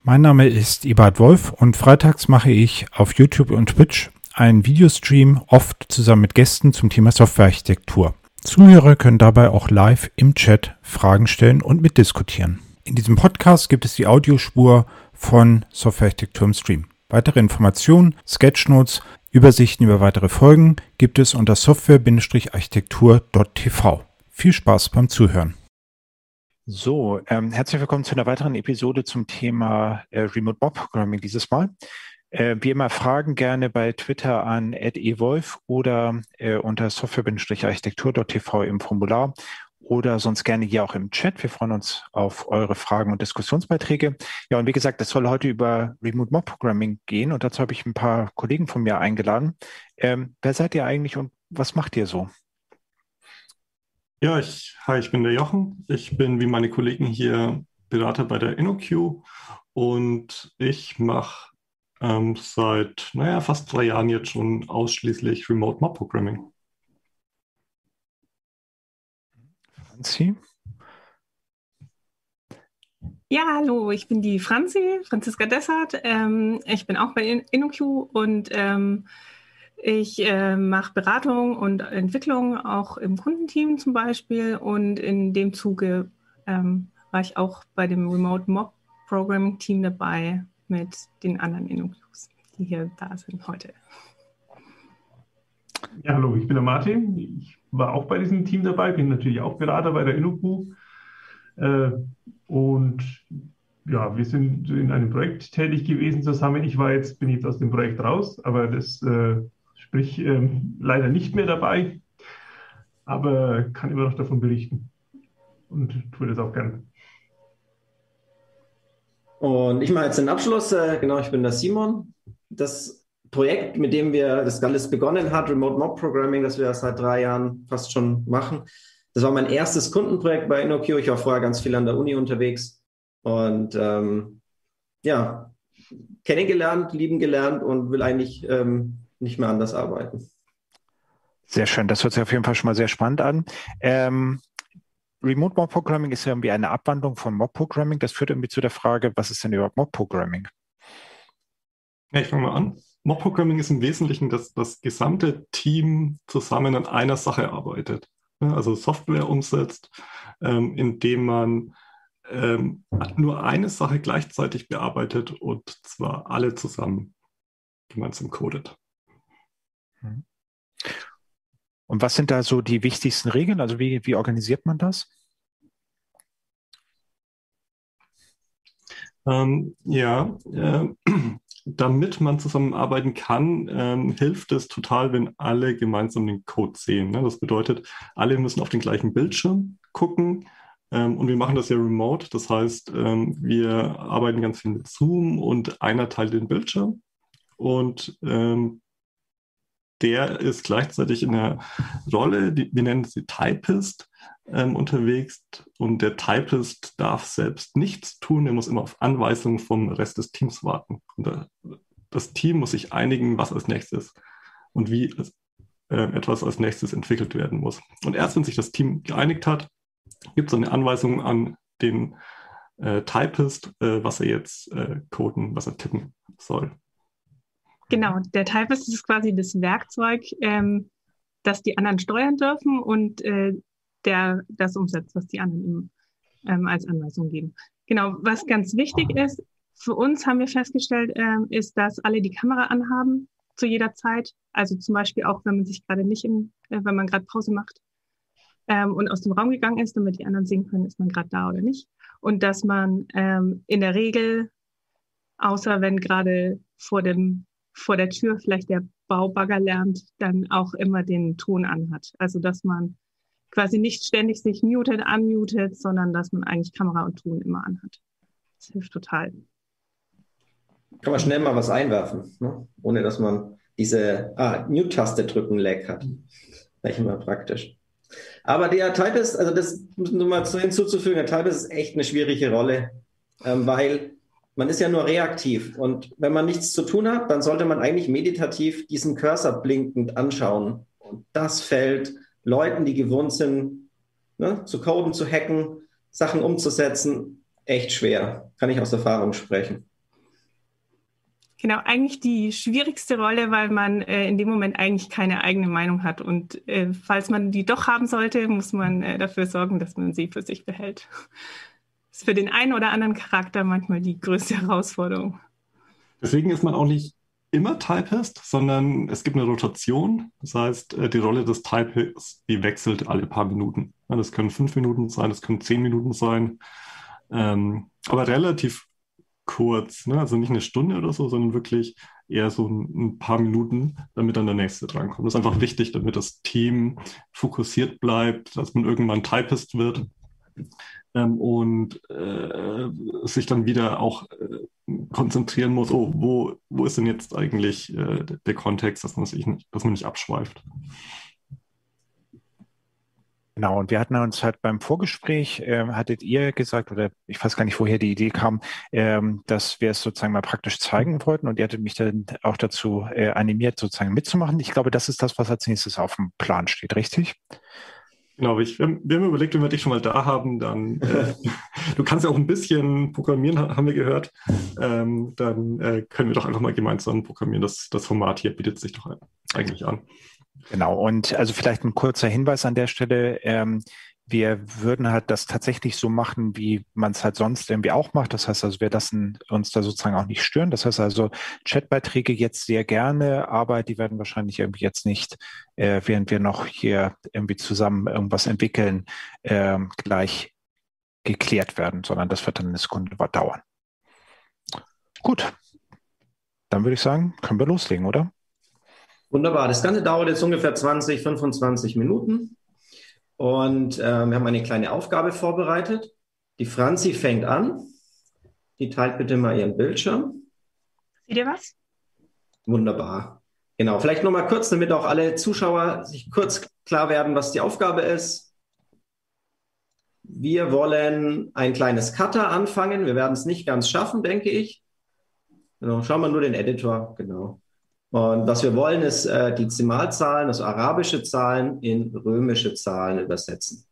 Mein Name ist Eberhard Wolf und freitags mache ich auf YouTube und Twitch einen Videostream, oft zusammen mit Gästen zum Thema Softwarearchitektur. Zuhörer können dabei auch live im Chat Fragen stellen und mitdiskutieren. In diesem Podcast gibt es die Audiospur von Softwarearchitektur im Stream. Weitere Informationen, Sketchnotes, Übersichten über weitere Folgen gibt es unter software-architektur.tv. Viel Spaß beim Zuhören. So, herzlich willkommen zu einer weiteren Episode zum Thema Remote Mob Programming dieses Mal. Wie immer Fragen gerne bei Twitter an @ewolf oder unter software-architektur.tv im Formular oder sonst gerne hier auch im Chat. Wir freuen uns auf eure Fragen und Diskussionsbeiträge. Ja, und wie gesagt, es soll heute über Remote Mob Programming gehen und dazu habe ich ein paar Kollegen von mir eingeladen. Wer seid ihr eigentlich und was macht ihr so? Ja, ich bin der Jochen. Ich bin wie meine Kollegen hier Berater bei der InnoQ und ich mache seit fast 3 Jahren jetzt schon ausschließlich Remote Mob Programming. Franzi? Ja, hallo, ich bin die Franziska Dessert. Ich bin auch bei InnoQ und ich mache Beratung und Entwicklung auch im Kundenteam zum Beispiel, und in dem Zuge war ich auch bei dem Remote Mob Programming Team dabei mit den anderen InnoQs, die hier da sind heute. Ja, hallo, ich bin der Martin. Ich war auch bei diesem Team dabei, bin natürlich auch Berater bei der InnoQ. Und ja, wir sind in einem Projekt tätig gewesen zusammen. Bin jetzt aus dem Projekt raus, aber sprich leider nicht mehr dabei, aber kann immer noch davon berichten und tue das auch gerne. Und ich mache jetzt den Abschluss. Ich bin der Simon. Das Projekt, mit dem das alles begonnen hat, Remote Mob Programming, das wir seit 3 Jahren fast schon machen, das war mein erstes Kundenprojekt bei InnoQ. Ich war vorher ganz viel an der Uni unterwegs und kennengelernt, lieben gelernt und will eigentlich nicht mehr anders arbeiten. Sehr schön, das hört sich auf jeden Fall schon mal sehr spannend an. Remote Mob Programming ist ja irgendwie eine Abwandlung von Mob Programming. Das führt irgendwie zu der Frage, was ist denn überhaupt Mob Programming? Ja, ich fange mal an. Mob Programming ist im Wesentlichen, dass das gesamte Team zusammen an einer Sache arbeitet. Also Software umsetzt, indem man nur eine Sache gleichzeitig bearbeitet und zwar alle zusammen gemeinsam codet. Und was sind da so die wichtigsten Regeln? Also wie organisiert man das? Damit man zusammenarbeiten kann, hilft es total, wenn alle gemeinsam den Code sehen. Ne? Das bedeutet, alle müssen auf den gleichen Bildschirm gucken. Und wir machen das ja remote. Das heißt, wir arbeiten ganz viel mit Zoom und einer teilt den Bildschirm. Und der ist gleichzeitig in der Rolle, wir nennen sie Typist, unterwegs. Und der Typist darf selbst nichts tun, er muss immer auf Anweisungen vom Rest des Teams warten. Und das Team muss sich einigen, was als nächstes und wie etwas als nächstes entwickelt werden muss. Und erst wenn sich das Team geeinigt hat, gibt es eine Anweisung an den Typist, was er jetzt coden, was er tippen soll. Genau, der Typist ist quasi das Werkzeug, das die anderen steuern dürfen und der das umsetzt, was die anderen ihm als Anweisung geben. Genau, was ganz wichtig ist, für uns haben wir festgestellt, ist, dass alle die Kamera anhaben zu jeder Zeit. Also zum Beispiel auch, wenn man sich gerade wenn man gerade Pause macht und aus dem Raum gegangen ist, damit die anderen sehen können, ist man gerade da oder nicht. Und dass man in der Regel, außer wenn gerade vor der Tür vielleicht der Baubagger lärmt, dann auch immer den Ton anhat. Also dass man quasi nicht ständig sich mutet, unmutet, sondern dass man eigentlich Kamera und Ton immer anhat. Das hilft total. Kann man schnell mal was einwerfen, ne? Ohne dass man diese Mute-Taste drücken Lag hat. Vielleicht immer praktisch. Aber der Typist, also das muss nur mal hinzuzufügen, der Typist ist echt eine schwierige Rolle, weil man ist ja nur reaktiv. Und wenn man nichts zu tun hat, dann sollte man eigentlich meditativ diesen Cursor blinkend anschauen. Und das fällt Leuten, die gewohnt sind, ne, zu coden, zu hacken, Sachen umzusetzen, echt schwer. Kann ich aus Erfahrung sprechen. Genau, eigentlich die schwierigste Rolle, weil man in dem Moment eigentlich keine eigene Meinung hat. Und falls man die doch haben sollte, muss man dafür sorgen, dass man sie für sich behält. Das ist für den einen oder anderen Charakter manchmal die größte Herausforderung. Deswegen ist man auch nicht immer Typist, sondern es gibt eine Rotation. Das heißt, die Rolle des Typists, die wechselt alle paar Minuten. Ja, das können 5 Minuten sein, das können 10 Minuten sein. Aber relativ kurz, ne? Also nicht eine Stunde oder so, sondern wirklich eher so ein paar Minuten, damit dann der nächste drankommt. Das ist einfach wichtig, damit das Team fokussiert bleibt, dass man irgendwann Typist wird und sich dann wieder auch konzentrieren muss, oh, wo ist denn jetzt eigentlich der Kontext, dass man nicht abschweift. Genau, und wir hatten uns halt beim Vorgespräch, hattet ihr gesagt, oder ich weiß gar nicht, woher die Idee kam, dass wir es sozusagen mal praktisch zeigen wollten, und ihr hattet mich dann auch dazu animiert, sozusagen mitzumachen. Ich glaube, das ist das, was als nächstes auf dem Plan steht, richtig? Genau, wir haben überlegt, wenn wir dich schon mal da haben, dann du kannst ja auch ein bisschen programmieren, haben wir gehört. Dann können wir doch einfach mal gemeinsam programmieren. Das Format hier bietet sich doch eigentlich an. Genau, und also vielleicht ein kurzer Hinweis an der Stelle. Wir würden halt das tatsächlich so machen, wie man es halt sonst irgendwie auch macht. Das heißt also, wir lassen uns da sozusagen auch nicht stören. Das heißt also, Chatbeiträge jetzt sehr gerne, aber die werden wahrscheinlich irgendwie jetzt nicht, während wir noch hier irgendwie zusammen irgendwas entwickeln, gleich geklärt werden, sondern das wird dann eine Sekunde dauern. Gut, dann würde ich sagen, können wir loslegen, oder? Wunderbar. Das Ganze dauert jetzt ungefähr 20, 25 Minuten. Und wir haben eine kleine Aufgabe vorbereitet. Die Franzi fängt an. Die teilt bitte mal ihren Bildschirm. Seht ihr was? Wunderbar. Genau. Vielleicht nochmal kurz, damit auch alle Zuschauer sich kurz klar werden, was die Aufgabe ist. Wir wollen ein kleines Cutter anfangen. Wir werden es nicht ganz schaffen, denke ich. Genau. Schauen wir nur den Editor. Genau. Und was wir wollen, ist die Dezimalzahlen, also arabische Zahlen, in römische Zahlen übersetzen.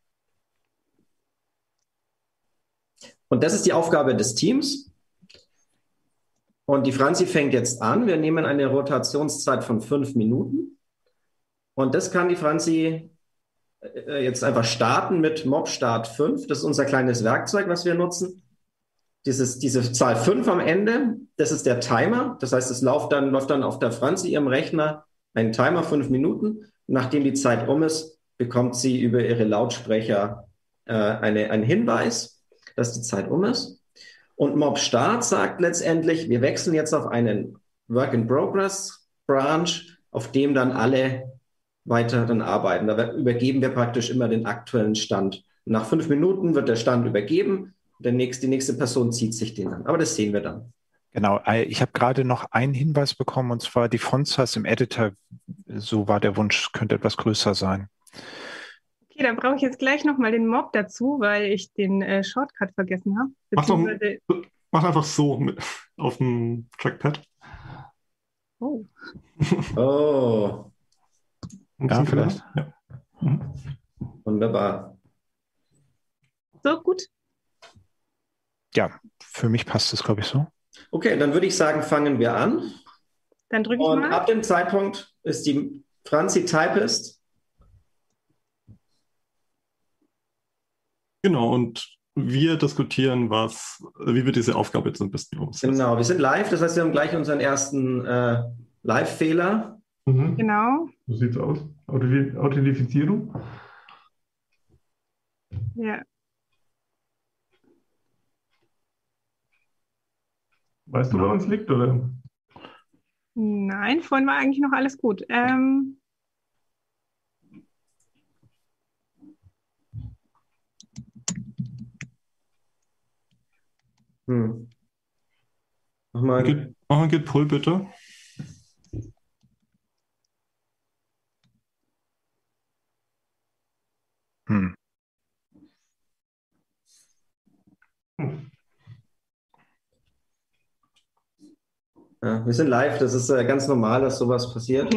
Und das ist die Aufgabe des Teams. Und die Franzi fängt jetzt an. Wir nehmen eine Rotationszeit von 5 Minuten. Und das kann die Franzi jetzt einfach starten mit Mob-Start 5. Das ist unser kleines Werkzeug, was wir nutzen. Diese Zahl 5 am Ende, das ist der Timer. Das heißt, es läuft dann auf der Franzi, ihrem Rechner, ein Timer 5 Minuten. Nachdem die Zeit um ist, bekommt sie über ihre Lautsprecher einen Hinweis, dass die Zeit um ist. Und Mob Start sagt letztendlich, wir wechseln jetzt auf einen Work-in-Progress-Branch, auf dem dann alle weiter dann arbeiten. Da übergeben wir praktisch immer den aktuellen Stand. Nach 5 Minuten wird der Stand übergeben. Die nächste Person zieht sich den an. Aber das sehen wir dann. Genau, ich habe gerade noch einen Hinweis bekommen, und zwar die Font-Size im Editor, so war der Wunsch, könnte etwas größer sein. Okay, dann brauche ich jetzt gleich nochmal den Mob dazu, weil ich den Shortcut vergessen habe. Mach einfach so auf dem Trackpad. Oh. Oh. Ja, vielleicht. Ja. Wunderbar. So, gut. Ja, für mich passt das, glaube ich, so. Okay, dann würde ich sagen, fangen wir an. Dann drücke ich Und mal. ab dem Zeitpunkt ist die Franzi Typist. Genau, und wir diskutieren, wie wir diese Aufgabe jetzt ein bisschen umsetzen. Genau, wir sind live, das heißt, wir haben gleich unseren ersten Live-Fehler. Mhm. Genau. So sieht es aus. Authentifizierung. Ja. Weißt du, woran es liegt, oder? Nein, vorhin war eigentlich noch alles gut. Mach mal. Git Pull bitte. Ja, wir sind live, das ist ganz normal, dass sowas passiert.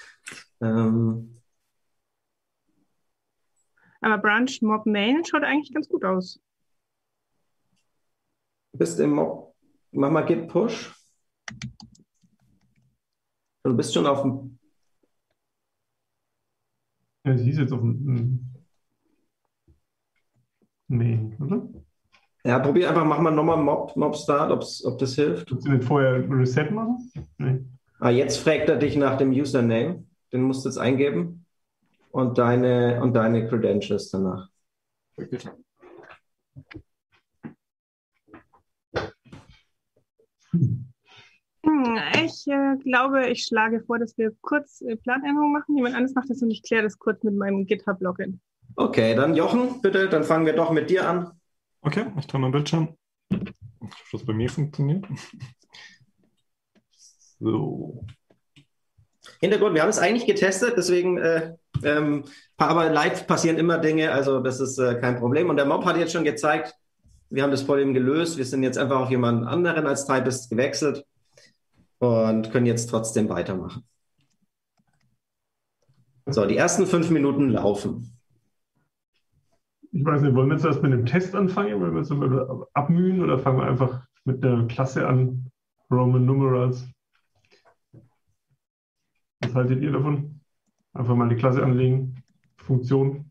Aber Branch Mob Main schaut eigentlich ganz gut aus. Bist im Mob. Mach mal Git Push. Du bist schon auf dem. Ja, sie ist jetzt auf dem Main, oder? Ja, probier einfach, mach mal nochmal Mob Start, ob das hilft. Kannst du nicht vorher Reset machen? Nee. Jetzt fragt er dich nach dem Username. Den musst du jetzt eingeben. Und deine Credentials danach. Ich glaube, ich schlage vor, dass wir kurz Planänderungen machen. Jemand anderes macht das und ich kläre das kurz mit meinem GitHub-Login. Okay, dann Jochen, bitte, dann fangen wir doch mit dir an. Okay, ich teile meinen Bildschirm. Ich hoffe, dass bei mir funktioniert. So. Hintergrund, wir haben es eigentlich getestet, deswegen, aber live passieren immer Dinge, also das ist kein Problem. Und der Mob hat jetzt schon gezeigt, wir haben das Problem gelöst. Wir sind jetzt einfach auf jemanden anderen als Typist gewechselt und können jetzt trotzdem weitermachen. So, die ersten 5 Minuten laufen. Ich weiß nicht, wollen wir jetzt erst mit einem Test anfangen? Wollen wir uns mal abmühen oder fangen wir einfach mit der Klasse an? Roman Numerals. Was haltet ihr davon? Einfach mal die Klasse anlegen. Funktion.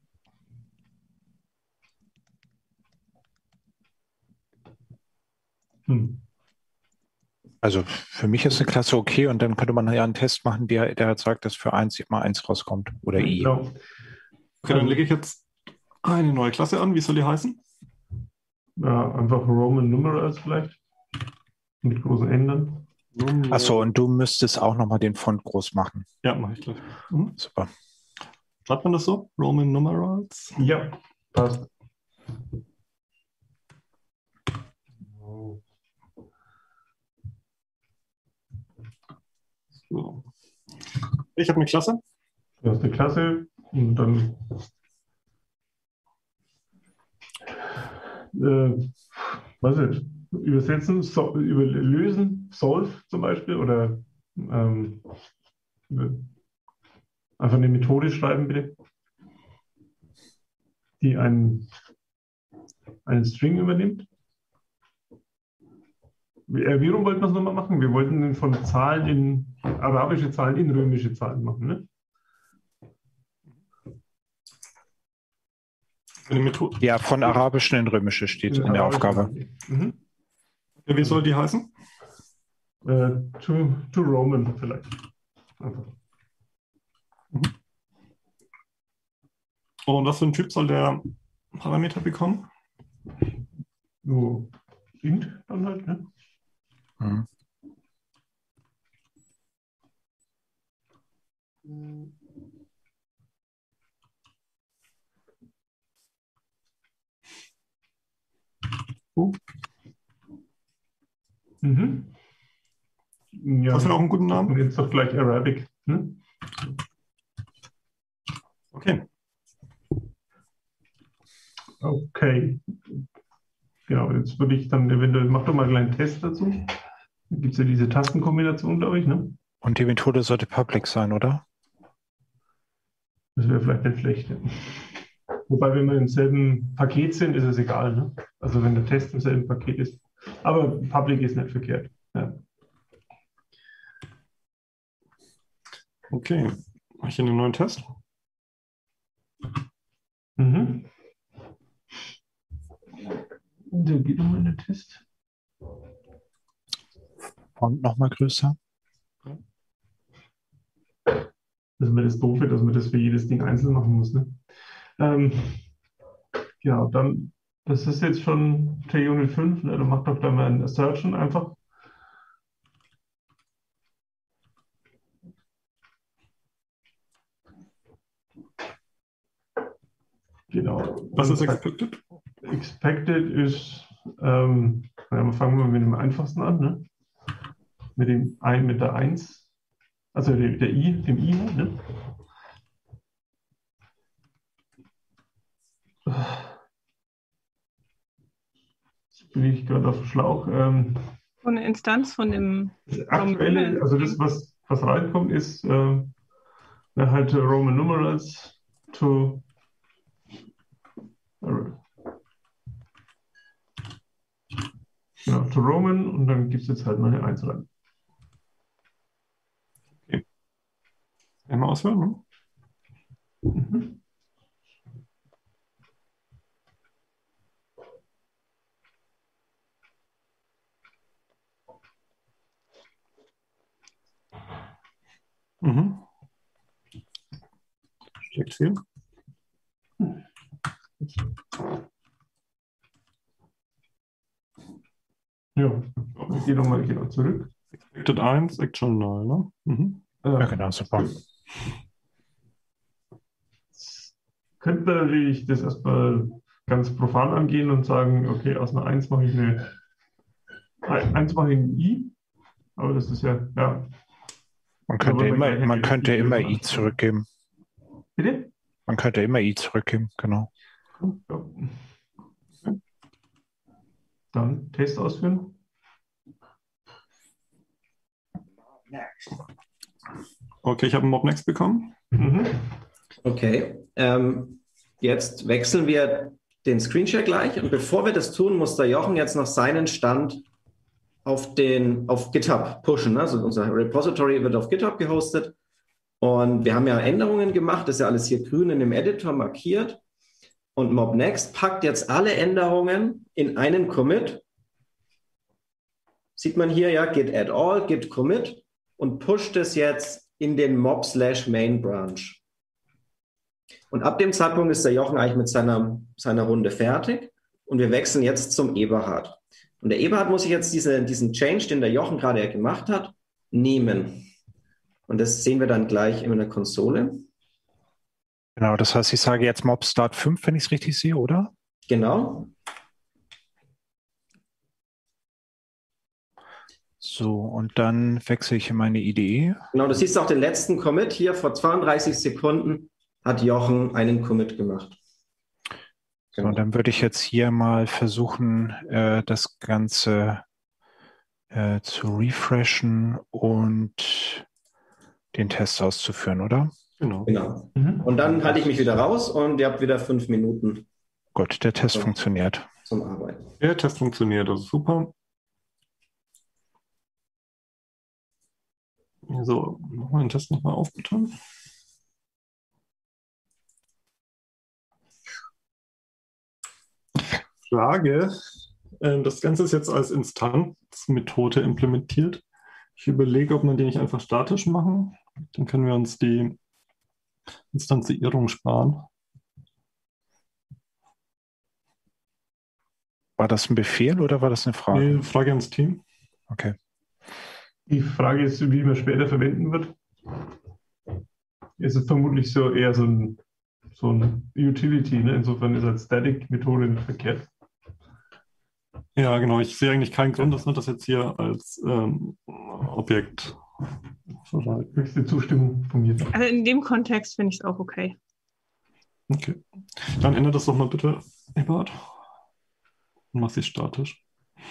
Also für mich ist eine Klasse okay und dann könnte man ja einen Test machen, der sagt, dass für 1 immer 1 rauskommt oder I. Genau. Okay, dann lege ich jetzt eine neue Klasse an. Wie soll die heißen? Ja, einfach Roman Numerals vielleicht. Mit großen Ändern. Achso, und du müsstest auch nochmal den Font groß machen. Ja, mache ich gleich. Super. Schreibt man das so? Roman Numerals? Ja, passt. So. Ich habe eine Klasse. Du hast eine Klasse und dann was ist übersetzen, lösen, solve zum Beispiel oder einfach eine Methode schreiben bitte, die einen String übernimmt. Wie rum wollten wir es nochmal machen? Wir wollten von Zahlen in arabische Zahlen in römische Zahlen machen, ne? Eine Methode. Ja, von arabischen in römische steht in der Aufgabe. Mhm. Ja, wie soll die heißen? To Roman vielleicht. Einfach. Und was für ein Typ soll der Parameter bekommen? So, int dann halt, ne? Mhm. Mhm. Ja, Hast du auch einen guten Namen? jetzt doch gleich Arabic. Ne? Okay. Okay. Genau, jetzt würde ich dann eventuell, mach doch mal einen kleinen Test dazu. Da gibt es ja diese Tastenkombination, glaube ich, ne? Und die Methode sollte public sein, oder? Das wäre vielleicht nicht schlecht. Ja. Wobei, wenn wir im selben Paket sind, ist es egal, ne? Also wenn der Test im selben Paket ist. Aber public ist nicht verkehrt. Ja. Okay. Mache ich einen neuen Test? Mhm. Da geht nochmal der Test. Und nochmal größer. Das ist mir das Doofe, dass man das für jedes Ding einzeln machen muss. Ne? Ja, dann, das ist jetzt schon JUnit 5, ne? Dann mach doch da mal ein Assertion einfach. Genau. Was ist expected? Expected ist, fangen wir mit dem einfachsten an, ne? Mit der 1, also dem I, ne? Jetzt bin ich gerade auf dem Schlauch. So eine Instanz von dem Das aktuelle, also das, was reinkommt, ist halt Roman Numerals to Roman und dann gibt es jetzt halt mal eine 1 rein. Okay. Einmal ausführen, ne? Mhm. Mhm. Schlägt viel. Ja, ich gehe nochmal genau zurück. Expected 1, Action 0, ne? Mhm. Ja, genau, super. Könnte man natürlich das erstmal ganz profan angehen und sagen, okay, aus einer 1 mache ich eine 1 mache ich ein I, aber das ist ja, ja. Man Da könnte wollen wir immer, gleich man eine könnte immer Größe I anschauen. zurückgeben. Bitte? Man könnte immer I zurückgeben, genau. Ja. Dann Test ausführen. Okay, ich habe einen Mob Next bekommen. Mhm. Okay, jetzt wechseln wir den Screenshare gleich und bevor wir das tun, muss der Jochen jetzt noch seinen Stand auf GitHub pushen. Also unser Repository wird auf GitHub gehostet und wir haben ja Änderungen gemacht, das ist ja alles hier grün in dem Editor markiert und Mobnext packt jetzt alle Änderungen in einen Commit. Sieht man hier ja, git add all, git commit und pusht es jetzt in den mob/main branch. Und ab dem Zeitpunkt ist der Jochen eigentlich mit seiner Runde fertig und wir wechseln jetzt zum Eberhard. Und der Eberhard muss sich jetzt diesen Change, den der Jochen gerade gemacht hat, nehmen. Und das sehen wir dann gleich in der Konsole. Genau, das heißt, ich sage jetzt Mob Start 5, wenn ich es richtig sehe, oder? Genau. So, und dann wechsle ich in meine IDE. Genau, du siehst auch den letzten Commit hier. Vor 32 Sekunden hat Jochen einen Commit gemacht. So, und dann würde ich jetzt hier mal versuchen, das Ganze zu refreshen und den Test auszuführen, oder? Genau. Genau. Mhm. Und dann halte ich mich wieder raus und ihr habt wieder 5 Minuten Gut, der Test Ja. funktioniert. zum Arbeiten. Der Test funktioniert, also super. So, machen wir den Test nochmal auf, bitte. Frage. Das Ganze ist jetzt als Instanzmethode implementiert. Ich überlege, ob man die nicht einfach statisch machen. Dann können wir uns die Instanzierung sparen. War das ein Befehl oder war das eine Frage? Nee, Frage ans Team. Okay. Die Frage ist, wie man später verwenden wird. Es ist vermutlich so eher so ein Utility, ne? Insofern ist als Static-Methode nicht verkehrt. Ja, genau. Ich sehe eigentlich keinen Grund, dass man das jetzt hier als Objekt verwaltet. Höchste Zustimmung von mir. Also in dem Kontext finde ich es auch okay. Okay. Dann ändert das doch mal bitte, Eberhard. Und mach sie statisch.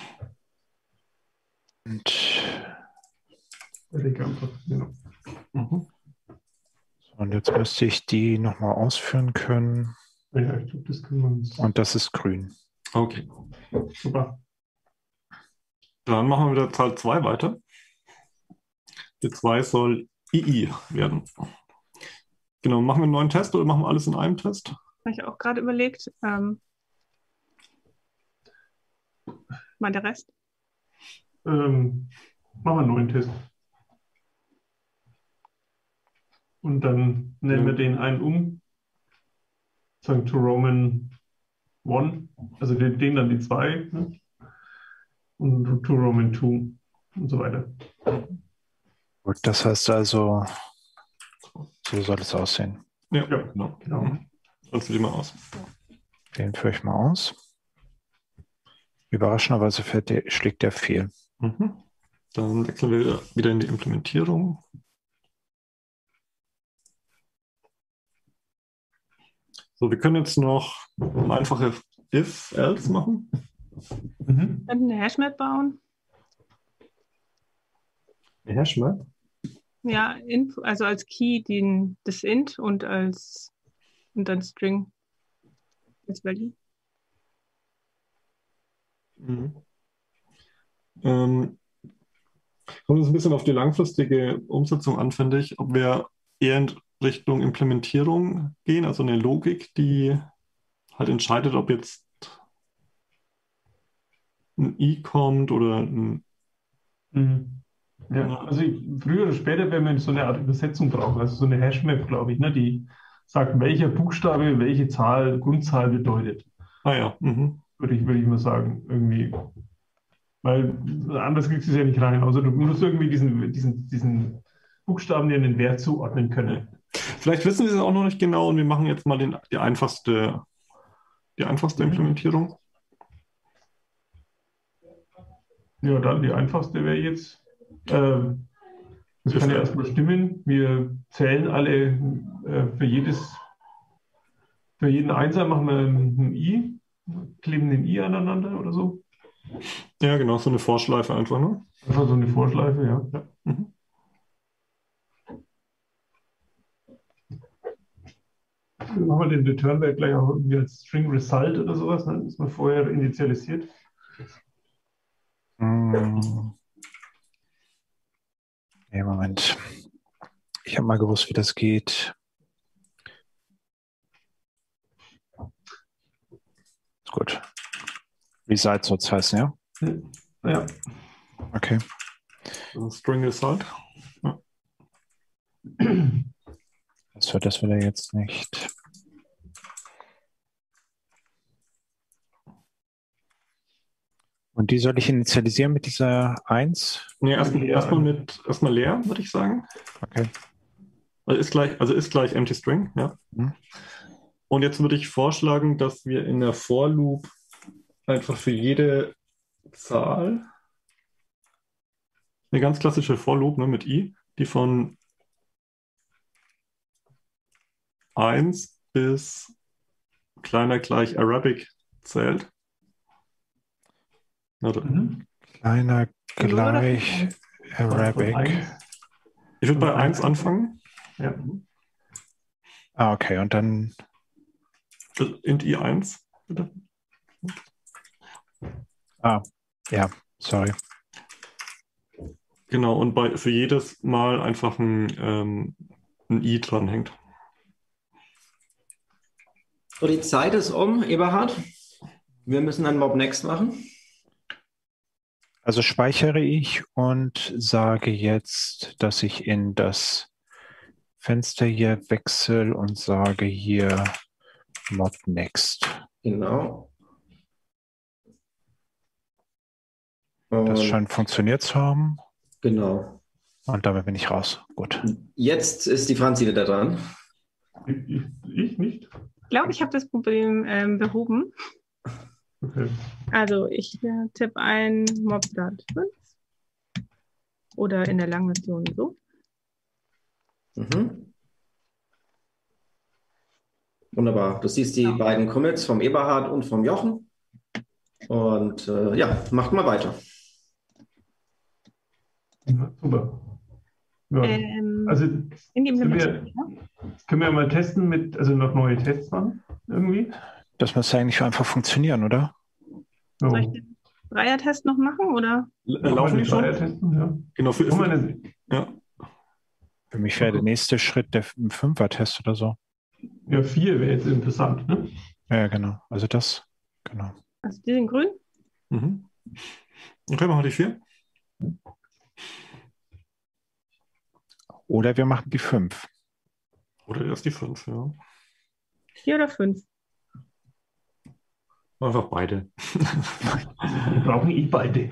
Und jetzt müsste ich die nochmal ausführen können. Ja, ich glaube, das können wir uns. Und das ist grün. Okay. Super. Dann machen wir wieder Zahl 2 weiter. Die 2 soll II werden. Genau, machen wir einen neuen Test oder machen wir alles in einem Test? Habe ich auch gerade überlegt. Mal der Rest. Machen wir einen neuen Test. Und dann nennen wir den einen um. Sagen to Roman 1. Also den dann die 2. Ne? Und to Roman 2 und so weiter. Gut, das heißt also, so soll es aussehen. Ja, Ja, genau. genau. Dann führ die mal aus. Den führe ich mal aus. Überraschenderweise schlägt der fehl. Mhm. Dann wechseln wir wieder in die Implementierung. So, wir können jetzt noch eine einfache If-Else machen. Mhm. Könnten eine Hashmap bauen. Eine Hashmap. Ja, also als Key das Int und dann String als Value. Mhm. Kommt es ein bisschen auf die langfristige Umsetzung an, finde ich, ob wir eher in Richtung Implementierung gehen, also eine Logik, die halt entscheidet, ob jetzt ein I kommt oder ein. Mhm. Ja, also früher oder später werden wir so eine Art Übersetzung brauchen, also so eine Hashmap, glaube ich, ne, die sagt, welcher Buchstabe welche Zahl, Grundzahl bedeutet, Ah ja. Mhm. würde ich mal sagen, irgendwie. Weil anders kriegst du es ja nicht rein. Also du musst irgendwie diesen Buchstaben dir einen Wert zuordnen können. Vielleicht wissen Sie es auch noch nicht genau und wir machen jetzt mal die einfachste Implementierung. Ja, dann die einfachste wäre jetzt, das kann ja erstmal stimmen. Wir zählen alle für jeden Einser machen wir ein I, kleben den I aneinander oder so. Ja, genau, so eine Vorschleife einfach, ne? Einfach so eine Vorschleife, ja. Mhm. Dann machen wir den Return-Wert gleich auch irgendwie als String Result oder sowas, ne? Das man vorher initialisiert. Nee, Moment. Ich habe mal gewusst, wie das geht. Ist gut. Result soll es heißen, ja? Ja. Okay. String Result. Ja. Das hört das wieder jetzt nicht. Und die soll ich initialisieren mit dieser 1? Nee, erstmal leer, würde ich sagen. Okay. Ist gleich Empty String, ja. Mhm. Und jetzt würde ich vorschlagen, dass wir in der For Loop einfach für jede Zahl eine ganz klassische For Loop, ne, mit I, die von 1 bis kleiner gleich Arabic zählt. Kleiner gleich Arabic. Ich würde bei 1 anfangen. Ja. Ah, okay. Und dann int I1, bitte. Ah, ja, sorry. Genau, und für jedes Mal einfach ein I dranhängt. So, die Zeit ist um, Eberhard. Wir müssen einen Mob Next machen. Also speichere ich und sage jetzt, dass ich in das Fenster hier wechsle und sage hier Mob Next. Genau. Das scheint funktioniert zu haben. Genau. Und damit bin ich raus. Gut. Jetzt ist die Franzi wieder dran. Ich nicht? Ich glaube, ich habe das Problem behoben. Okay. Also ich tippe ein Mobstart 5 oder in der Langversion so. Mhm. Wunderbar. Du siehst die beiden Commits vom Eberhard und vom Jochen. Und ja, macht mal weiter. Ja, super. Ja. Also in die Implementierung. Können wir mal testen also noch neue Tests machen irgendwie? Das müsste eigentlich einfach funktionieren, oder? Soll ich den Dreier-Test noch machen, oder? Laufen die schon? Ja. Genau, ja. Für mich wäre der nächste Schritt der Fünfer-Test oder so. Ja, 4 wäre jetzt interessant, ne? Ja, genau. Also das, genau. Also die sind grün? Mhm. Okay, machen wir die 4. Oder wir machen die 5. Oder erst die 5, ja. 4 oder 5? Einfach beide. Wir brauchen beide.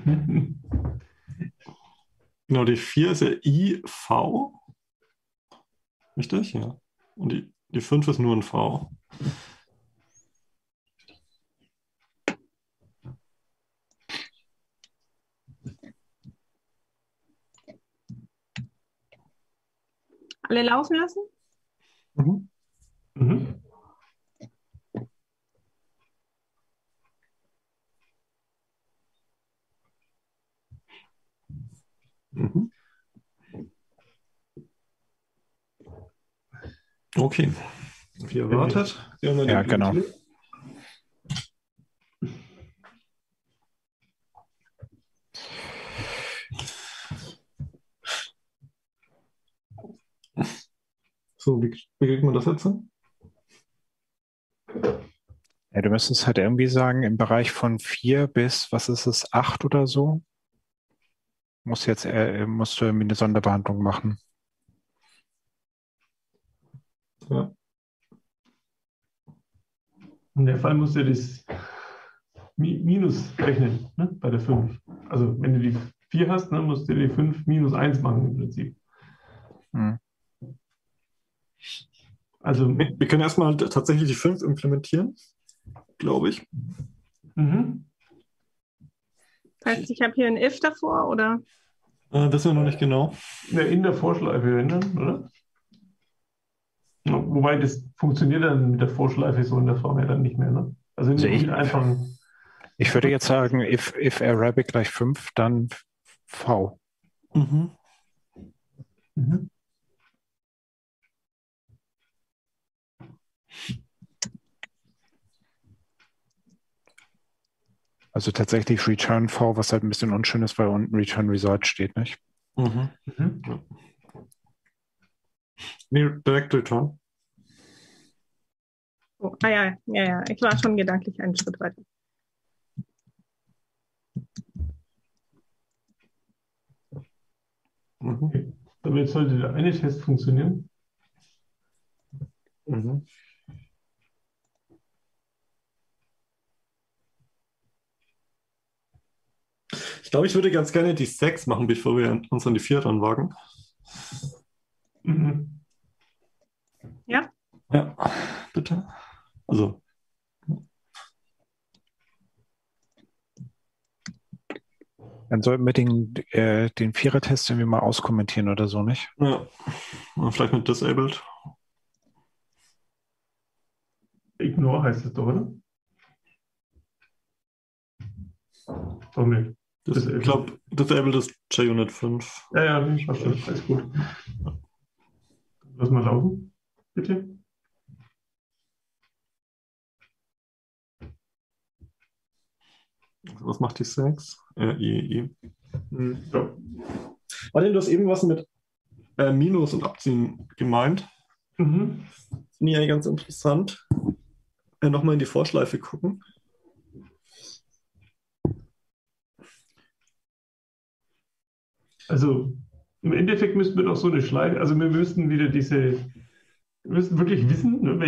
Genau, die 4 ist ja IV. Richtig? Ja. Und die 5 ist nur ein V. Alle laufen lassen? Mhm. Mhm. Mhm. Okay. Wie erwartet. Ja, genau. So, wie kriegt man das jetzt hin? Ja, du müsstest halt irgendwie sagen, im Bereich von 4 bis, was ist es, 8 oder so, musst du irgendwie eine Sonderbehandlung machen. Ja. In der Fall musst du das Minus rechnen, ne, bei der 5. Also wenn du die 4 hast, ne, musst du die 5 minus 1 machen im Prinzip. Hm. Also, Wir können erstmal tatsächlich die 5 implementieren, glaube ich. Das heißt, ich habe hier ein if davor, oder? Wissen wir noch nicht genau. in der Vorschleife ändern, oder? Ja, wobei das funktioniert dann mit der Vorschleife so in der Form ja dann nicht mehr, ne? Also nicht anfangen. Ich würde jetzt sagen, if Arabic gleich 5, dann V. Mhm. Also tatsächlich Return V, was halt ein bisschen unschön ist, weil unten Return Result steht, nicht? Ja. Nee, Direct Return. Oh, ja. Ich war schon gedanklich einen Schritt weiter. Okay. Damit sollte der eine Test funktionieren. Ich glaube, ich würde ganz gerne die 6 machen, bevor wir uns an die 4 ranwagen. Ja? Ja, bitte. Also. Dann sollten wir den Vierer-Test irgendwie mal auskommentieren oder so, nicht? Ja, vielleicht mit Disabled. Ignore heißt es doch, oder? Doch nicht. Ich glaube, Disabled ist JUnit 5. Ja, passt schon. Alles gut. Lass mal laufen, bitte. Was macht die 6? I. Ja. Martin, du hast eben was mit Minus und Abziehen gemeint. Finde ich eigentlich ganz interessant. Nochmal in die Vorschleife gucken. Also im Endeffekt müssten wir doch so eine Schleife, also wir müssten wieder wir müssten wirklich wissen, ne,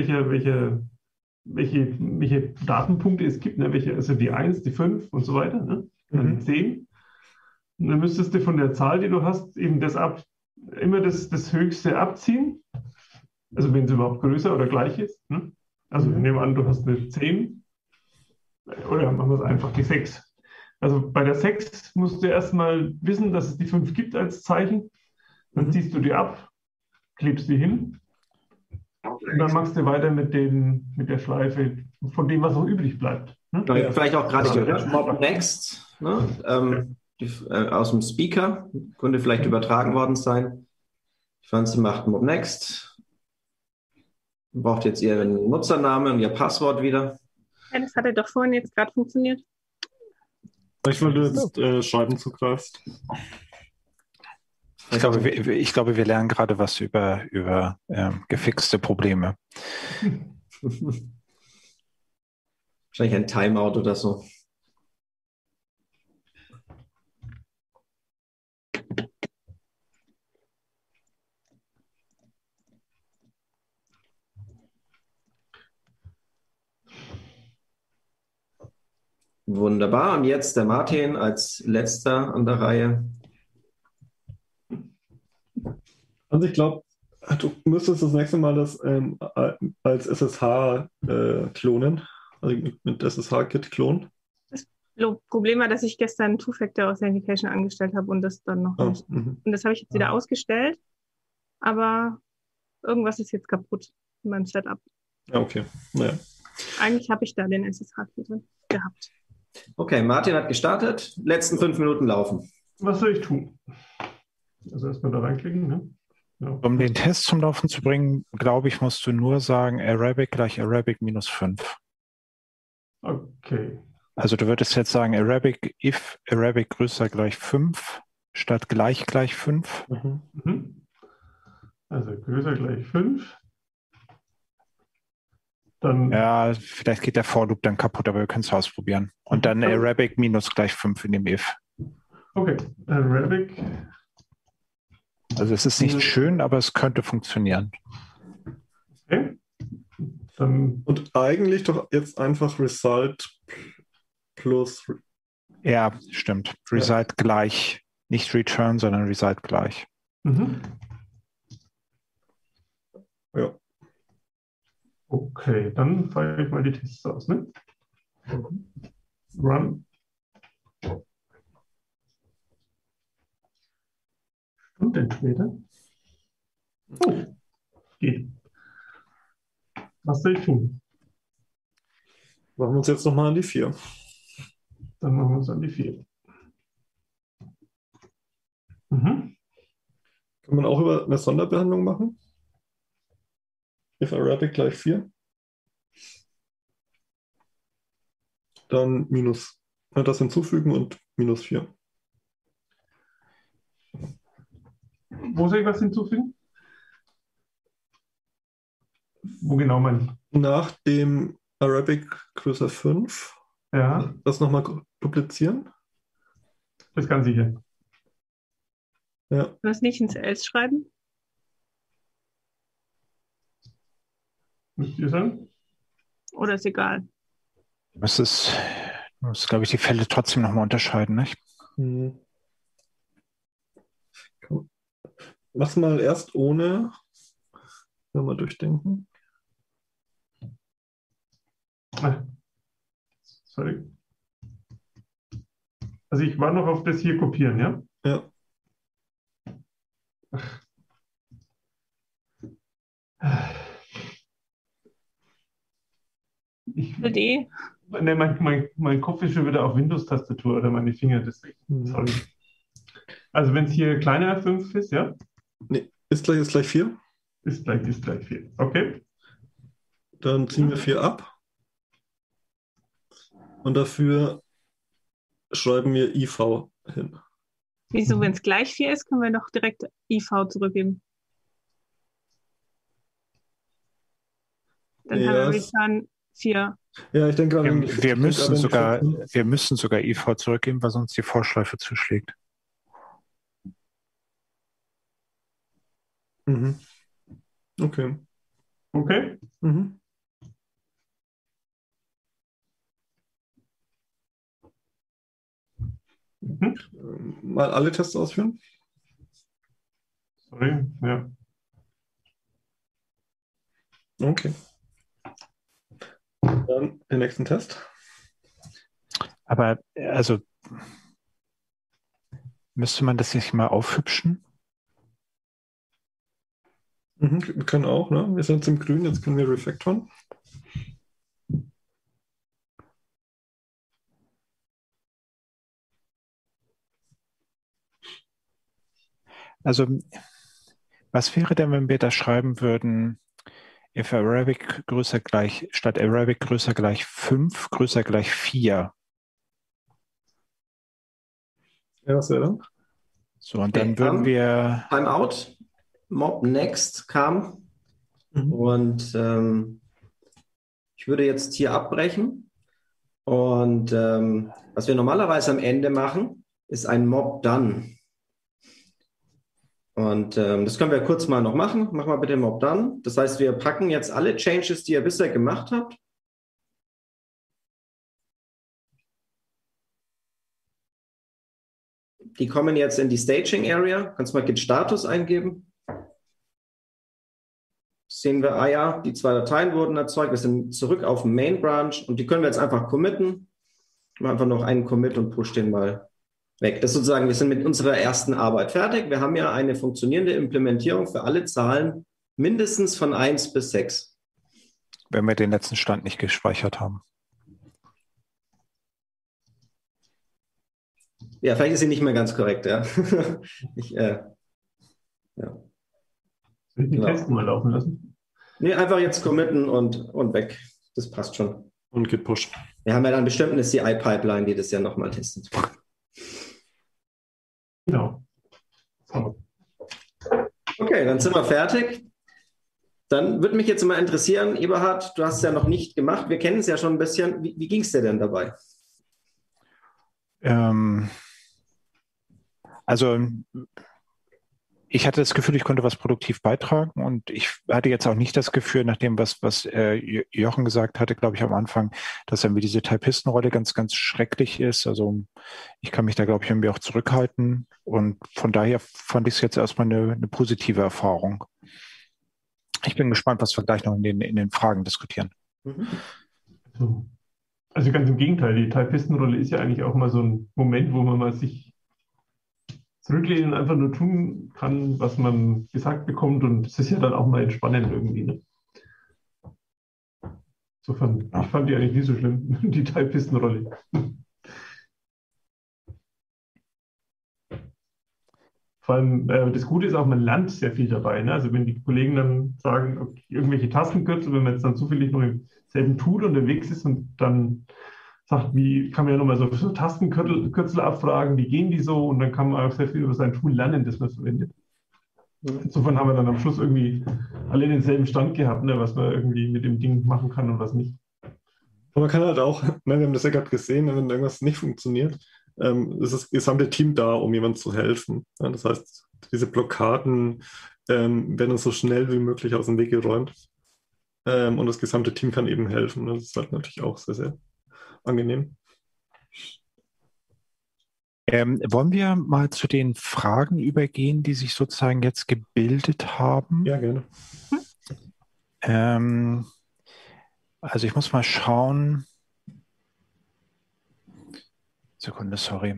welche Datenpunkte es gibt, ne, also die 1, die 5 und so weiter, ne, dann die 10. Und dann müsstest du von der Zahl, die du hast, eben immer das Höchste abziehen. Also wenn es überhaupt größer oder gleich ist. Ne? Also nehmen wir an, du hast eine 10. Oder machen wir es einfach die 6. Also bei der 6 musst du erstmal wissen, dass es die 5 gibt als Zeichen. Dann ziehst du die ab, klebst die hin. Und dann machst du weiter mit der Schleife von dem, was noch übrig bleibt. Ne? Ja, vielleicht auch gerade gehört, Mob Next, ne? Aus dem Speaker, könnte vielleicht übertragen worden sein. Franzi macht Mob Next. Braucht jetzt ihren Nutzernamen und ihr Passwort wieder. Ja, das hatte doch vorhin jetzt gerade funktioniert. Ich wollte jetzt Schreiben zugreifst. Ich glaube, wir lernen gerade was über gefixte Probleme. Wahrscheinlich ein Timeout oder so. Wunderbar. Und jetzt der Martin als letzter an der Reihe. Also ich glaube, du müsstest das nächste Mal das als SSH klonen, also mit SSH-Git klonen. Das Problem war, dass ich gestern Two-Factor Authentication angestellt habe und das dann noch nicht. Und das habe ich jetzt wieder ausgestellt, aber irgendwas ist jetzt kaputt in meinem Setup. Ja, okay. Naja. Eigentlich habe ich da den SSH-Key drin gehabt. Okay, Martin hat gestartet. Letzten 5 Minuten laufen. Was soll ich tun? Also erstmal da reinklicken, ne? Ja. Um den Test zum Laufen zu bringen, glaube ich, musst du nur sagen, Arabic gleich Arabic minus 5. Okay. Also du würdest jetzt sagen, Arabic, if Arabic größer gleich 5 statt gleich 5. Also größer gleich 5. Dann, Ja, vielleicht geht der For Loop dann kaputt, aber wir können es ausprobieren. Und dann Arabic minus gleich 5 in dem if. okay, Arabic. Also es ist nicht schön, aber es könnte funktionieren. Okay. Dann, Und eigentlich doch jetzt einfach Result plus. Ja, stimmt. Result gleich. Nicht Return, sondern Result gleich. Ja. Okay, dann feiere ich mal die Tests aus. Ne? Run. Stunden später. Oh, geht. Was soll ich tun? Machen wir uns jetzt nochmal an die 4. Dann machen wir uns an die 4. Kann man auch über eine Sonderbehandlung machen? If Arabic gleich 4. Dann minus, das hinzufügen und minus 4. Wo soll ich was hinzufügen? Wo genau meine ich? Nach dem Arabic größer 5. Ja, Das nochmal duplizieren. das ist ganz sicher. Ja. Was nicht ins Else schreiben? Müsst ihr sagen? Oder ist egal? muss, glaube ich, die Fälle trotzdem nochmal unterscheiden, nicht? Mach's mal erst ohne. Mal durchdenken. Sorry. Also ich war noch auf das hier kopieren, ja? Ja. D. Ne, mein Kopf ist schon wieder auf Windows-Tastatur oder meine Finger, deswegen. Sorry. Also wenn es hier kleiner als 5 ist, ja? Nee, ist gleich 4. Ist gleich 4. Okay. Dann ziehen wir 4 ab. Und dafür schreiben wir IV hin. Wieso, wenn es gleich 4 ist, können wir doch direkt IV zurückgeben. Dann haben wir Return 4. Ja, ich denke gerade, wir müssen sogar IV zurückgeben, weil sonst die Vorschleife zuschlägt. Okay. Okay. Mal alle Tests ausführen. Sorry, ja. Okay. Dann den nächsten Test. Aber also müsste man das nicht mal aufhübschen? Wir können auch, ne? Wir sind jetzt im Grün, jetzt können wir refactoren. Also, was wäre denn, wenn wir da schreiben würden, if Arabic größer gleich, statt Arabic größer gleich 5, größer gleich 4? Ja, was wäre dann? So, und dann würden wir... Timeout, Mob Next kam und ich würde jetzt hier abbrechen und was wir normalerweise am Ende machen, ist ein Mob Done. Und das können wir kurz mal noch machen. Mach mal bitte Mob Done. Das heißt, wir packen jetzt alle Changes, die ihr bisher gemacht habt. Die kommen jetzt in die Staging Area. Kannst mal Git Status eingeben. Sehen wir, ja, die 2 Dateien wurden erzeugt. Wir sind zurück auf dem Main Branch und die können wir jetzt einfach committen. Machen einfach noch einen Commit und push den mal weg. Das ist sozusagen, wir sind mit unserer ersten Arbeit fertig. Wir haben ja eine funktionierende Implementierung für alle Zahlen mindestens von 1 bis 6. Wenn wir den letzten Stand nicht gespeichert haben. Ja, vielleicht ist sie nicht mehr ganz korrekt, ja. Soll ich die Tests mal laufen lassen? Nee, einfach jetzt committen und weg. Das passt schon. Und Git Push. Wir haben ja dann bestimmt eine CI-Pipeline, die das ja nochmal testet. Genau. So. Okay. Okay, dann sind wir fertig. Dann würde mich jetzt mal interessieren, Eberhard, du hast es ja noch nicht gemacht. Wir kennen es ja schon ein bisschen. Wie ging es dir denn dabei? Also ich hatte das Gefühl, ich konnte was produktiv beitragen und ich hatte jetzt auch nicht das Gefühl, nach dem, was Jochen gesagt hatte, glaube ich, am Anfang, dass irgendwie diese Typistenrolle ganz, ganz schrecklich ist. Also ich kann mich da, glaube ich, irgendwie auch zurückhalten und von daher fand ich es jetzt erstmal eine positive Erfahrung. Ich bin gespannt, was wir gleich noch in den Fragen diskutieren. Also ganz im Gegenteil, die Typistenrolle ist ja eigentlich auch mal so ein Moment, wo man mal sich zurücklehnen und einfach nur tun kann, was man gesagt bekommt. Und es ist ja dann auch mal entspannend irgendwie. Ne? Insofern, ich fand die eigentlich nie so schlimm, die Typistenrolle. Vor allem, das Gute ist auch, man lernt sehr viel dabei. Ne? Also wenn die Kollegen dann sagen, okay, irgendwelche Tastenkürzel, wenn man jetzt dann zufällig noch im selben Tool unterwegs ist und dann sagt, wie kann man ja nochmal so Tastenkürzel abfragen, wie gehen die so? Und dann kann man auch sehr viel über sein Tool lernen, das man verwendet. Insofern haben wir dann am Schluss irgendwie alle denselben Stand gehabt, ne, was man irgendwie mit dem Ding machen kann und was nicht. Aber man kann halt auch, ne, wir haben das ja gerade gesehen, wenn irgendwas nicht funktioniert, ist das gesamte Team da, um jemandem zu helfen. Ja, das heißt, diese Blockaden werden dann so schnell wie möglich aus dem Weg geräumt. Und das gesamte Team kann eben helfen. Das ist halt natürlich auch sehr, sehr angenehm. Wollen wir mal zu den Fragen übergehen, die sich sozusagen jetzt gebildet haben? Ja, gerne. Also ich muss mal schauen. Sekunde, sorry.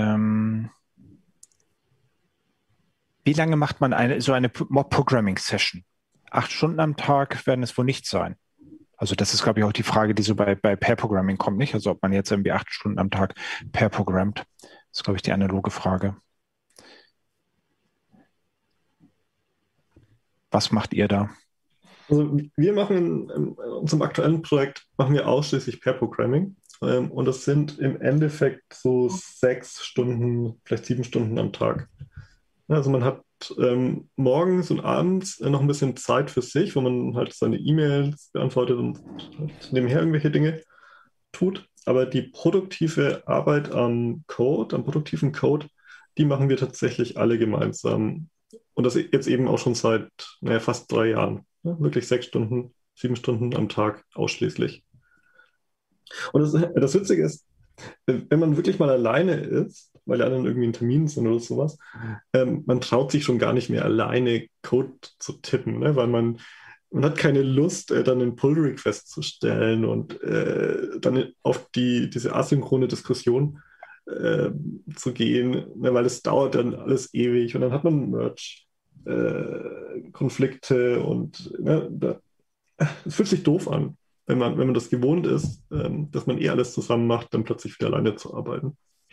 Wie lange macht man so eine Mob-Programming-Session? 8 Stunden am Tag werden es wohl nicht sein. Also das ist, glaube ich, auch die Frage, die so bei Pair-Programming kommt, nicht? Also ob man jetzt irgendwie 8 Stunden am Tag pair-programmt. Das ist, glaube ich, die analoge Frage. Was macht ihr da? Also wir machen in unserem aktuellen Projekt machen wir ausschließlich Pair-Programming. Und das sind im Endeffekt so 6 Stunden, vielleicht 7 Stunden am Tag. Also man hat morgens und abends noch ein bisschen Zeit für sich, wo man halt seine E-Mails beantwortet und nebenher irgendwelche Dinge tut. Aber die produktive Arbeit am produktiven Code, die machen wir tatsächlich alle gemeinsam. Und das jetzt eben auch schon seit fast 3 Jahren. Ja, wirklich 6 Stunden, 7 Stunden am Tag ausschließlich. Und das Witzige ist, wenn man wirklich mal alleine ist, weil die anderen irgendwie in Terminen sind oder sowas, man traut sich schon gar nicht mehr alleine Code zu tippen, ne? Weil man hat keine Lust, dann einen Pull-Request zu stellen und dann auf diese asynchrone Diskussion zu gehen, ne? Weil es dauert dann alles ewig und dann hat man Merge-Konflikte und ne, es fühlt sich doof an. Wenn man das gewohnt ist, dass man alles zusammen macht, dann plötzlich wieder alleine zu arbeiten.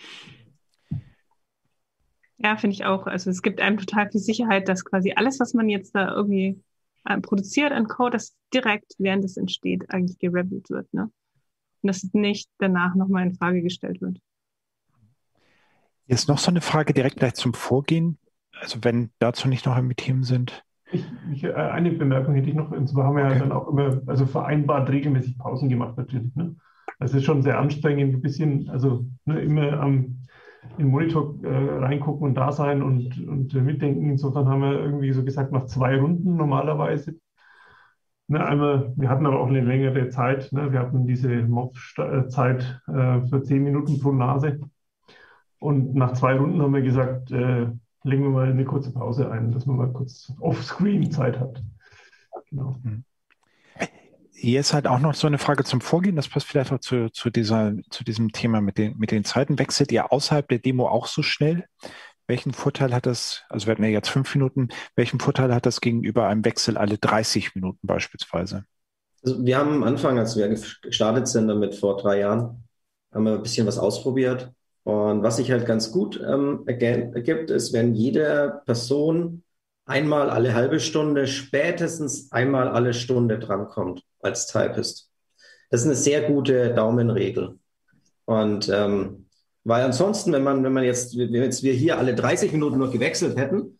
Ja, finde ich auch. Also es gibt einem total viel Sicherheit, dass quasi alles, was man jetzt da irgendwie produziert an Code, das direkt, während es entsteht, eigentlich gereviewt wird. Ne? Und dass es nicht danach nochmal in Frage gestellt wird. Hier ist noch so eine Frage direkt gleich zum Vorgehen. Also wenn dazu nicht noch irgendwie Themen sind. Eine Bemerkung hätte ich noch, und zwar haben wir ja dann auch immer, also vereinbart regelmäßig Pausen gemacht natürlich. Ne? Das ist schon sehr anstrengend, ein bisschen, also ne, immer im Monitor reingucken und da sein und mitdenken. Insofern haben wir irgendwie so gesagt, nach 2 Runden normalerweise. Ne, einmal, wir hatten aber auch eine längere Zeit. Ne? Wir hatten diese Mob-Zeit für 10 Minuten pro Nase. Und nach 2 Runden haben wir gesagt, legen wir mal eine kurze Pause ein, dass man mal kurz Offscreen Zeit hat. Genau. Hier ist halt auch noch so eine Frage zum Vorgehen. Das passt vielleicht auch zu diesem Thema mit den Zeiten. Wechselt ihr außerhalb der Demo auch so schnell? Welchen Vorteil hat das, also wir hatten ja jetzt 5 Minuten, welchen Vorteil hat das gegenüber einem Wechsel alle 30 Minuten beispielsweise? Also wir haben am Anfang, als wir gestartet sind damit vor 3 Jahren, haben wir ein bisschen was ausprobiert. Und was sich halt ganz gut ergibt, ist, wenn jede Person einmal alle halbe Stunde, spätestens einmal alle Stunde drankommt als Typist. Das ist eine sehr gute Daumenregel. Und weil ansonsten, wenn wir hier alle 30 Minuten nur gewechselt hätten,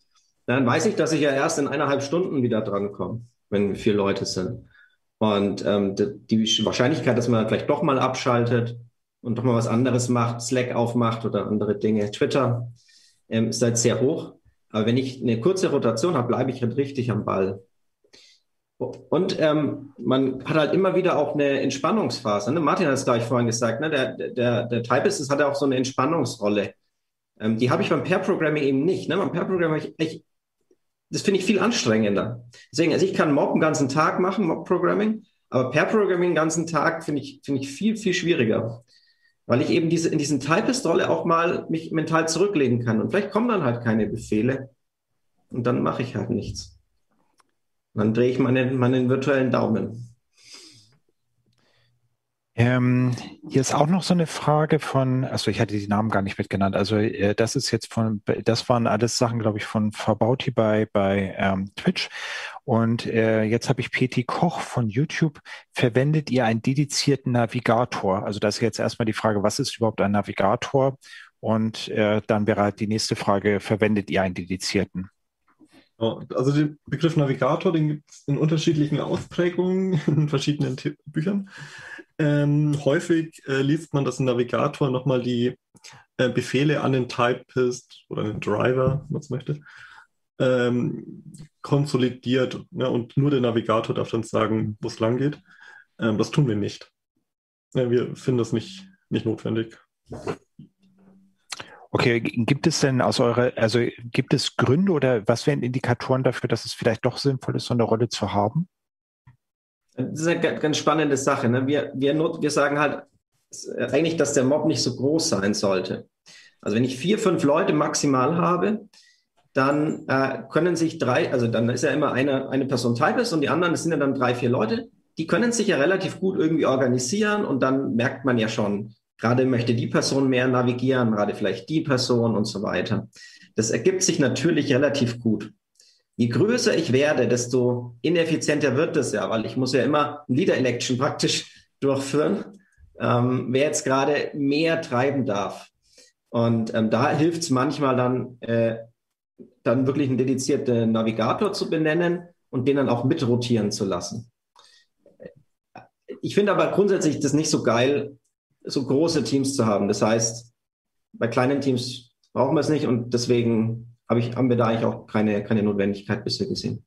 dann weiß ich, dass ich ja erst in 1,5 Stunden wieder drankomme, wenn 4 Leute sind. Und die Wahrscheinlichkeit, dass man vielleicht doch mal abschaltet und doch mal was anderes macht, Slack aufmacht oder andere Dinge, Twitter, ist halt sehr hoch. Aber wenn ich eine kurze Rotation habe, bleibe ich halt richtig am Ball. Und man hat halt immer wieder auch eine Entspannungsphase. Ne? Martin hat es gleich vorhin gesagt, ne? Der Typist, das hat ja auch so eine Entspannungsrolle. Die habe ich beim Pair-Programming eben nicht. Ne? Beim Pair-Programming das finde ich viel anstrengender. Deswegen, also ich kann Mob den ganzen Tag machen, Mob-Programming, aber Pair-Programming den ganzen Tag finde ich viel, viel schwieriger. Weil ich eben in diesen Typist-Rolle auch mal mich mental zurücklegen kann. Und vielleicht kommen dann halt keine Befehle und dann mache ich halt nichts. Dann drehe ich meinen virtuellen Daumen. Hier ist auch noch so eine Frage also ich hatte die Namen gar nicht mitgenannt. Also das waren alles Sachen, glaube ich, von Verbauti bei Twitch. Und jetzt habe ich Peti Koch von YouTube. Verwendet ihr einen dedizierten Navigator? Also das ist jetzt erstmal die Frage, was ist überhaupt ein Navigator? Und dann wäre halt die nächste Frage, verwendet ihr einen dedizierten? Also den Begriff Navigator, den gibt es in unterschiedlichen Ausprägungen in verschiedenen Büchern. Häufig liest man, dass ein Navigator nochmal die Befehle an den Typist oder den Driver, wenn man es möchte, konsolidiert. Ne? Und nur der Navigator darf dann sagen, wo es lang geht. Das tun wir nicht. Wir finden das nicht notwendig. Okay, gibt es denn gibt es Gründe oder was wären Indikatoren dafür, dass es vielleicht doch sinnvoll ist, so eine Rolle zu haben? Das ist eine ganz spannende Sache. Ne? Wir sagen halt eigentlich, dass der Mob nicht so groß sein sollte. Also wenn ich 4, 5 Leute maximal habe, dann können sich dann ist ja immer eine Person Typist und die anderen, das sind ja dann 3, 4 Leute, die können sich ja relativ gut irgendwie organisieren und dann merkt man ja schon, gerade möchte die Person mehr navigieren, gerade vielleicht die Person und so weiter. Das ergibt sich natürlich relativ gut. Je größer ich werde, desto ineffizienter wird es ja, weil ich muss ja immer ein Leader-Election praktisch durchführen, wer jetzt gerade mehr treiben darf. Und da hilft es manchmal dann wirklich einen dedizierten Navigator zu benennen und den dann auch mitrotieren zu lassen. Ich finde aber grundsätzlich das nicht so geil, so große Teams zu haben. Das heißt, bei kleinen Teams brauchen wir es nicht und deswegen haben wir da eigentlich auch keine Notwendigkeit bisher gesehen.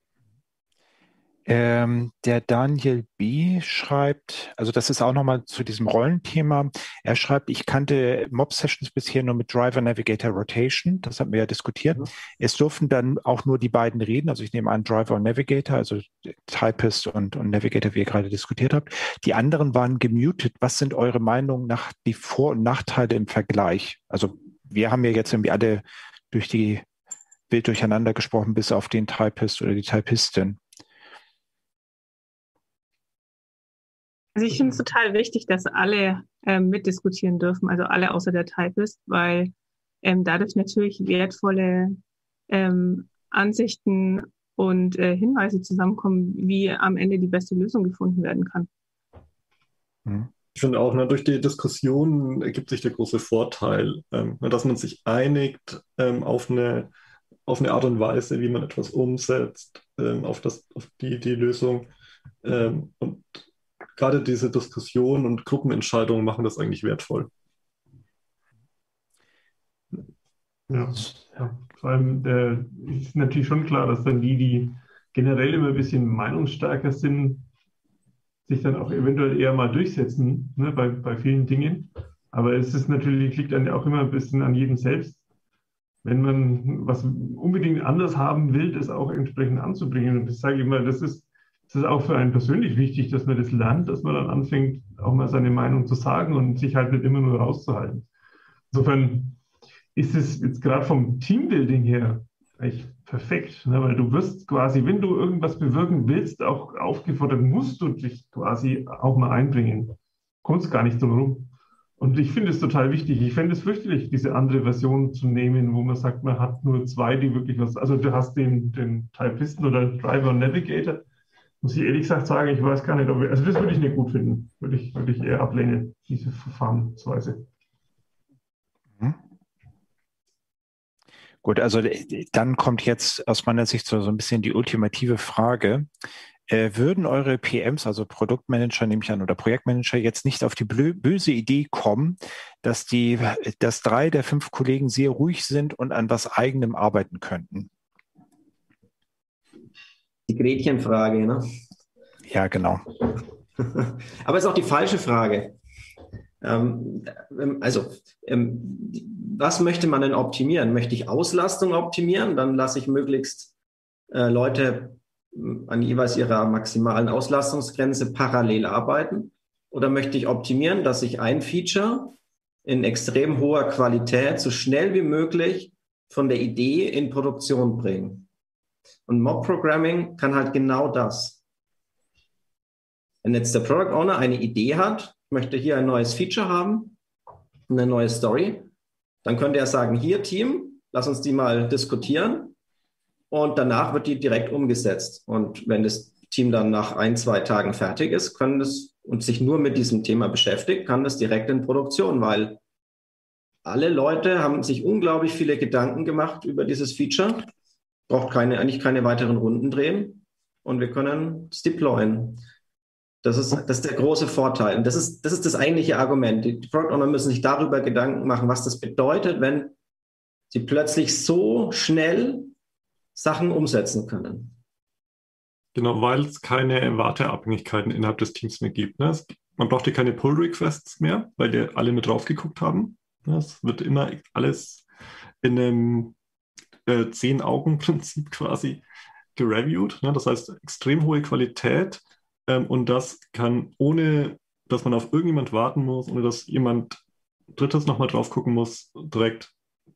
Der Daniel B. schreibt, also das ist auch nochmal zu diesem Rollenthema, er schreibt, ich kannte Mob-Sessions bisher nur mit Driver, Navigator, Rotation, das hatten wir ja diskutiert. Mhm. Es durften dann auch nur die beiden reden, also ich nehme an Driver und Navigator, also Typist und Navigator, wie ihr gerade diskutiert habt. Die anderen waren gemutet. Was sind eure Meinungen nach die Vor- und Nachteile im Vergleich? Also wir haben ja jetzt irgendwie alle durch die Bild durcheinander gesprochen, bis auf den Typist oder die Typistin. Also ich finde es total wichtig, dass alle mitdiskutieren dürfen, also alle außer der Typist, weil dadurch natürlich wertvolle Ansichten und Hinweise zusammenkommen, wie am Ende die beste Lösung gefunden werden kann. Ich finde auch, durch die Diskussion ergibt sich der große Vorteil, dass man sich einigt auf eine Art und Weise, wie man etwas umsetzt, auf die Lösung. Und gerade diese Diskussion und Gruppenentscheidungen machen das eigentlich wertvoll. Ja. Vor allem ist natürlich schon klar, dass dann die generell immer ein bisschen meinungsstärker sind, sich dann auch eventuell eher mal durchsetzen, ne, bei vielen Dingen. Aber es ist natürlich, liegt dann auch immer ein bisschen an jedem selbst. Wenn man was unbedingt anders haben will, das auch entsprechend anzubringen. Und ich sage immer, das ist auch für einen persönlich wichtig, dass man das lernt, dass man dann anfängt, auch mal seine Meinung zu sagen und sich halt nicht immer nur rauszuhalten. Insofern ist es jetzt gerade vom Teambuilding her echt perfekt, ne? Weil du wirst quasi, wenn du irgendwas bewirken willst, auch aufgefordert, musst du dich quasi auch mal einbringen. Kommst gar nicht drum herum. Und ich finde es total wichtig. Ich fände es fürchterlich, diese andere Version zu nehmen, wo man sagt, man hat nur 2, die wirklich was, also du hast den Typisten oder Driver und Navigator. Muss ich ehrlich gesagt sagen, ich weiß gar nicht, also das würde ich nicht gut finden. Würde ich eher ablehnen, diese Verfahrensweise. Gut, also dann kommt jetzt aus meiner Sicht so ein bisschen die ultimative Frage. Würden eure PMs, also Produktmanager nehme ich an, oder Projektmanager, jetzt nicht auf die böse Idee kommen, dass 3 der 5 Kollegen sehr ruhig sind und an was Eigenem arbeiten könnten? Die Gretchenfrage, ne? Ja, genau. Aber es ist auch die falsche Frage. Was möchte man denn optimieren? Möchte ich Auslastung optimieren? Dann lasse ich möglichst Leute an jeweils ihrer maximalen Auslastungsgrenze parallel arbeiten. Oder möchte ich optimieren, dass ich ein Feature in extrem hoher Qualität so schnell wie möglich von der Idee in Produktion bringe? Und Mob-Programming kann halt genau das. Wenn jetzt der Product Owner eine Idee hat, möchte hier ein neues Feature haben, eine neue Story, dann könnte er sagen, hier Team, lass uns die mal diskutieren und danach wird die direkt umgesetzt. Und wenn das Team dann nach 1-2 Tagen fertig ist, und sich nur mit diesem Thema beschäftigt, kann das direkt in Produktion, weil alle Leute haben sich unglaublich viele Gedanken gemacht über dieses Feature, braucht eigentlich keine weiteren Runden drehen und wir können es deployen. Das ist der große Vorteil. Und das ist das eigentliche Argument. Die Product Owner müssen sich darüber Gedanken machen, was das bedeutet, wenn sie plötzlich so schnell Sachen umsetzen können. Genau, weil es keine Warteabhängigkeiten innerhalb des Teams mehr gibt. Ne? Man braucht hier keine Pull-Requests mehr, weil die alle mit drauf geguckt haben. Es wird immer alles in einem 10-Augen-Prinzip quasi gereviewt. Ne? Das heißt, extrem hohe Qualität. Und das kann, ohne dass man auf irgendjemand warten muss, ohne dass jemand Drittes nochmal drauf gucken muss, direkt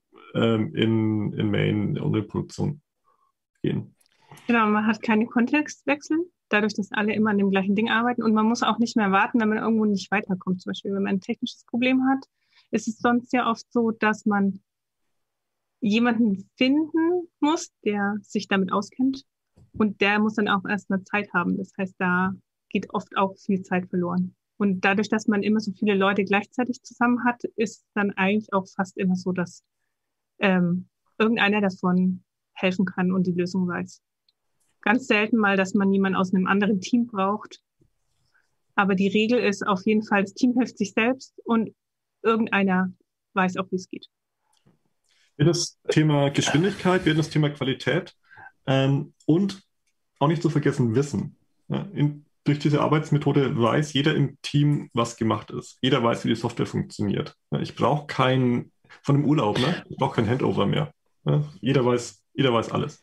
in Main und in Produktion gehen. Genau, man hat keine Kontextwechsel, dadurch, dass alle immer an dem gleichen Ding arbeiten. Und man muss auch nicht mehr warten, wenn man irgendwo nicht weiterkommt. Zum Beispiel, wenn man ein technisches Problem hat, ist es sonst ja oft so, dass man jemanden finden muss, der sich damit auskennt. Und der muss dann auch erst eine Zeit haben. Das heißt, da geht oft auch viel Zeit verloren. Und dadurch, dass man immer so viele Leute gleichzeitig zusammen hat, ist dann eigentlich auch fast immer so, dass irgendeiner davon helfen kann und die Lösung weiß. Ganz selten mal, dass man jemanden aus einem anderen Team braucht. Aber die Regel ist auf jeden Fall, das Team hilft sich selbst und irgendeiner weiß auch, wie es geht. Wir das Thema Geschwindigkeit, wir das Thema Qualität und auch nicht zu vergessen Wissen. Ja, durch diese Arbeitsmethode weiß jeder im Team, was gemacht ist. Jeder weiß, wie die Software funktioniert. Ja, ich brauche keinen, von dem Urlaub, ich brauche kein Handover mehr. Ja, jeder weiß alles.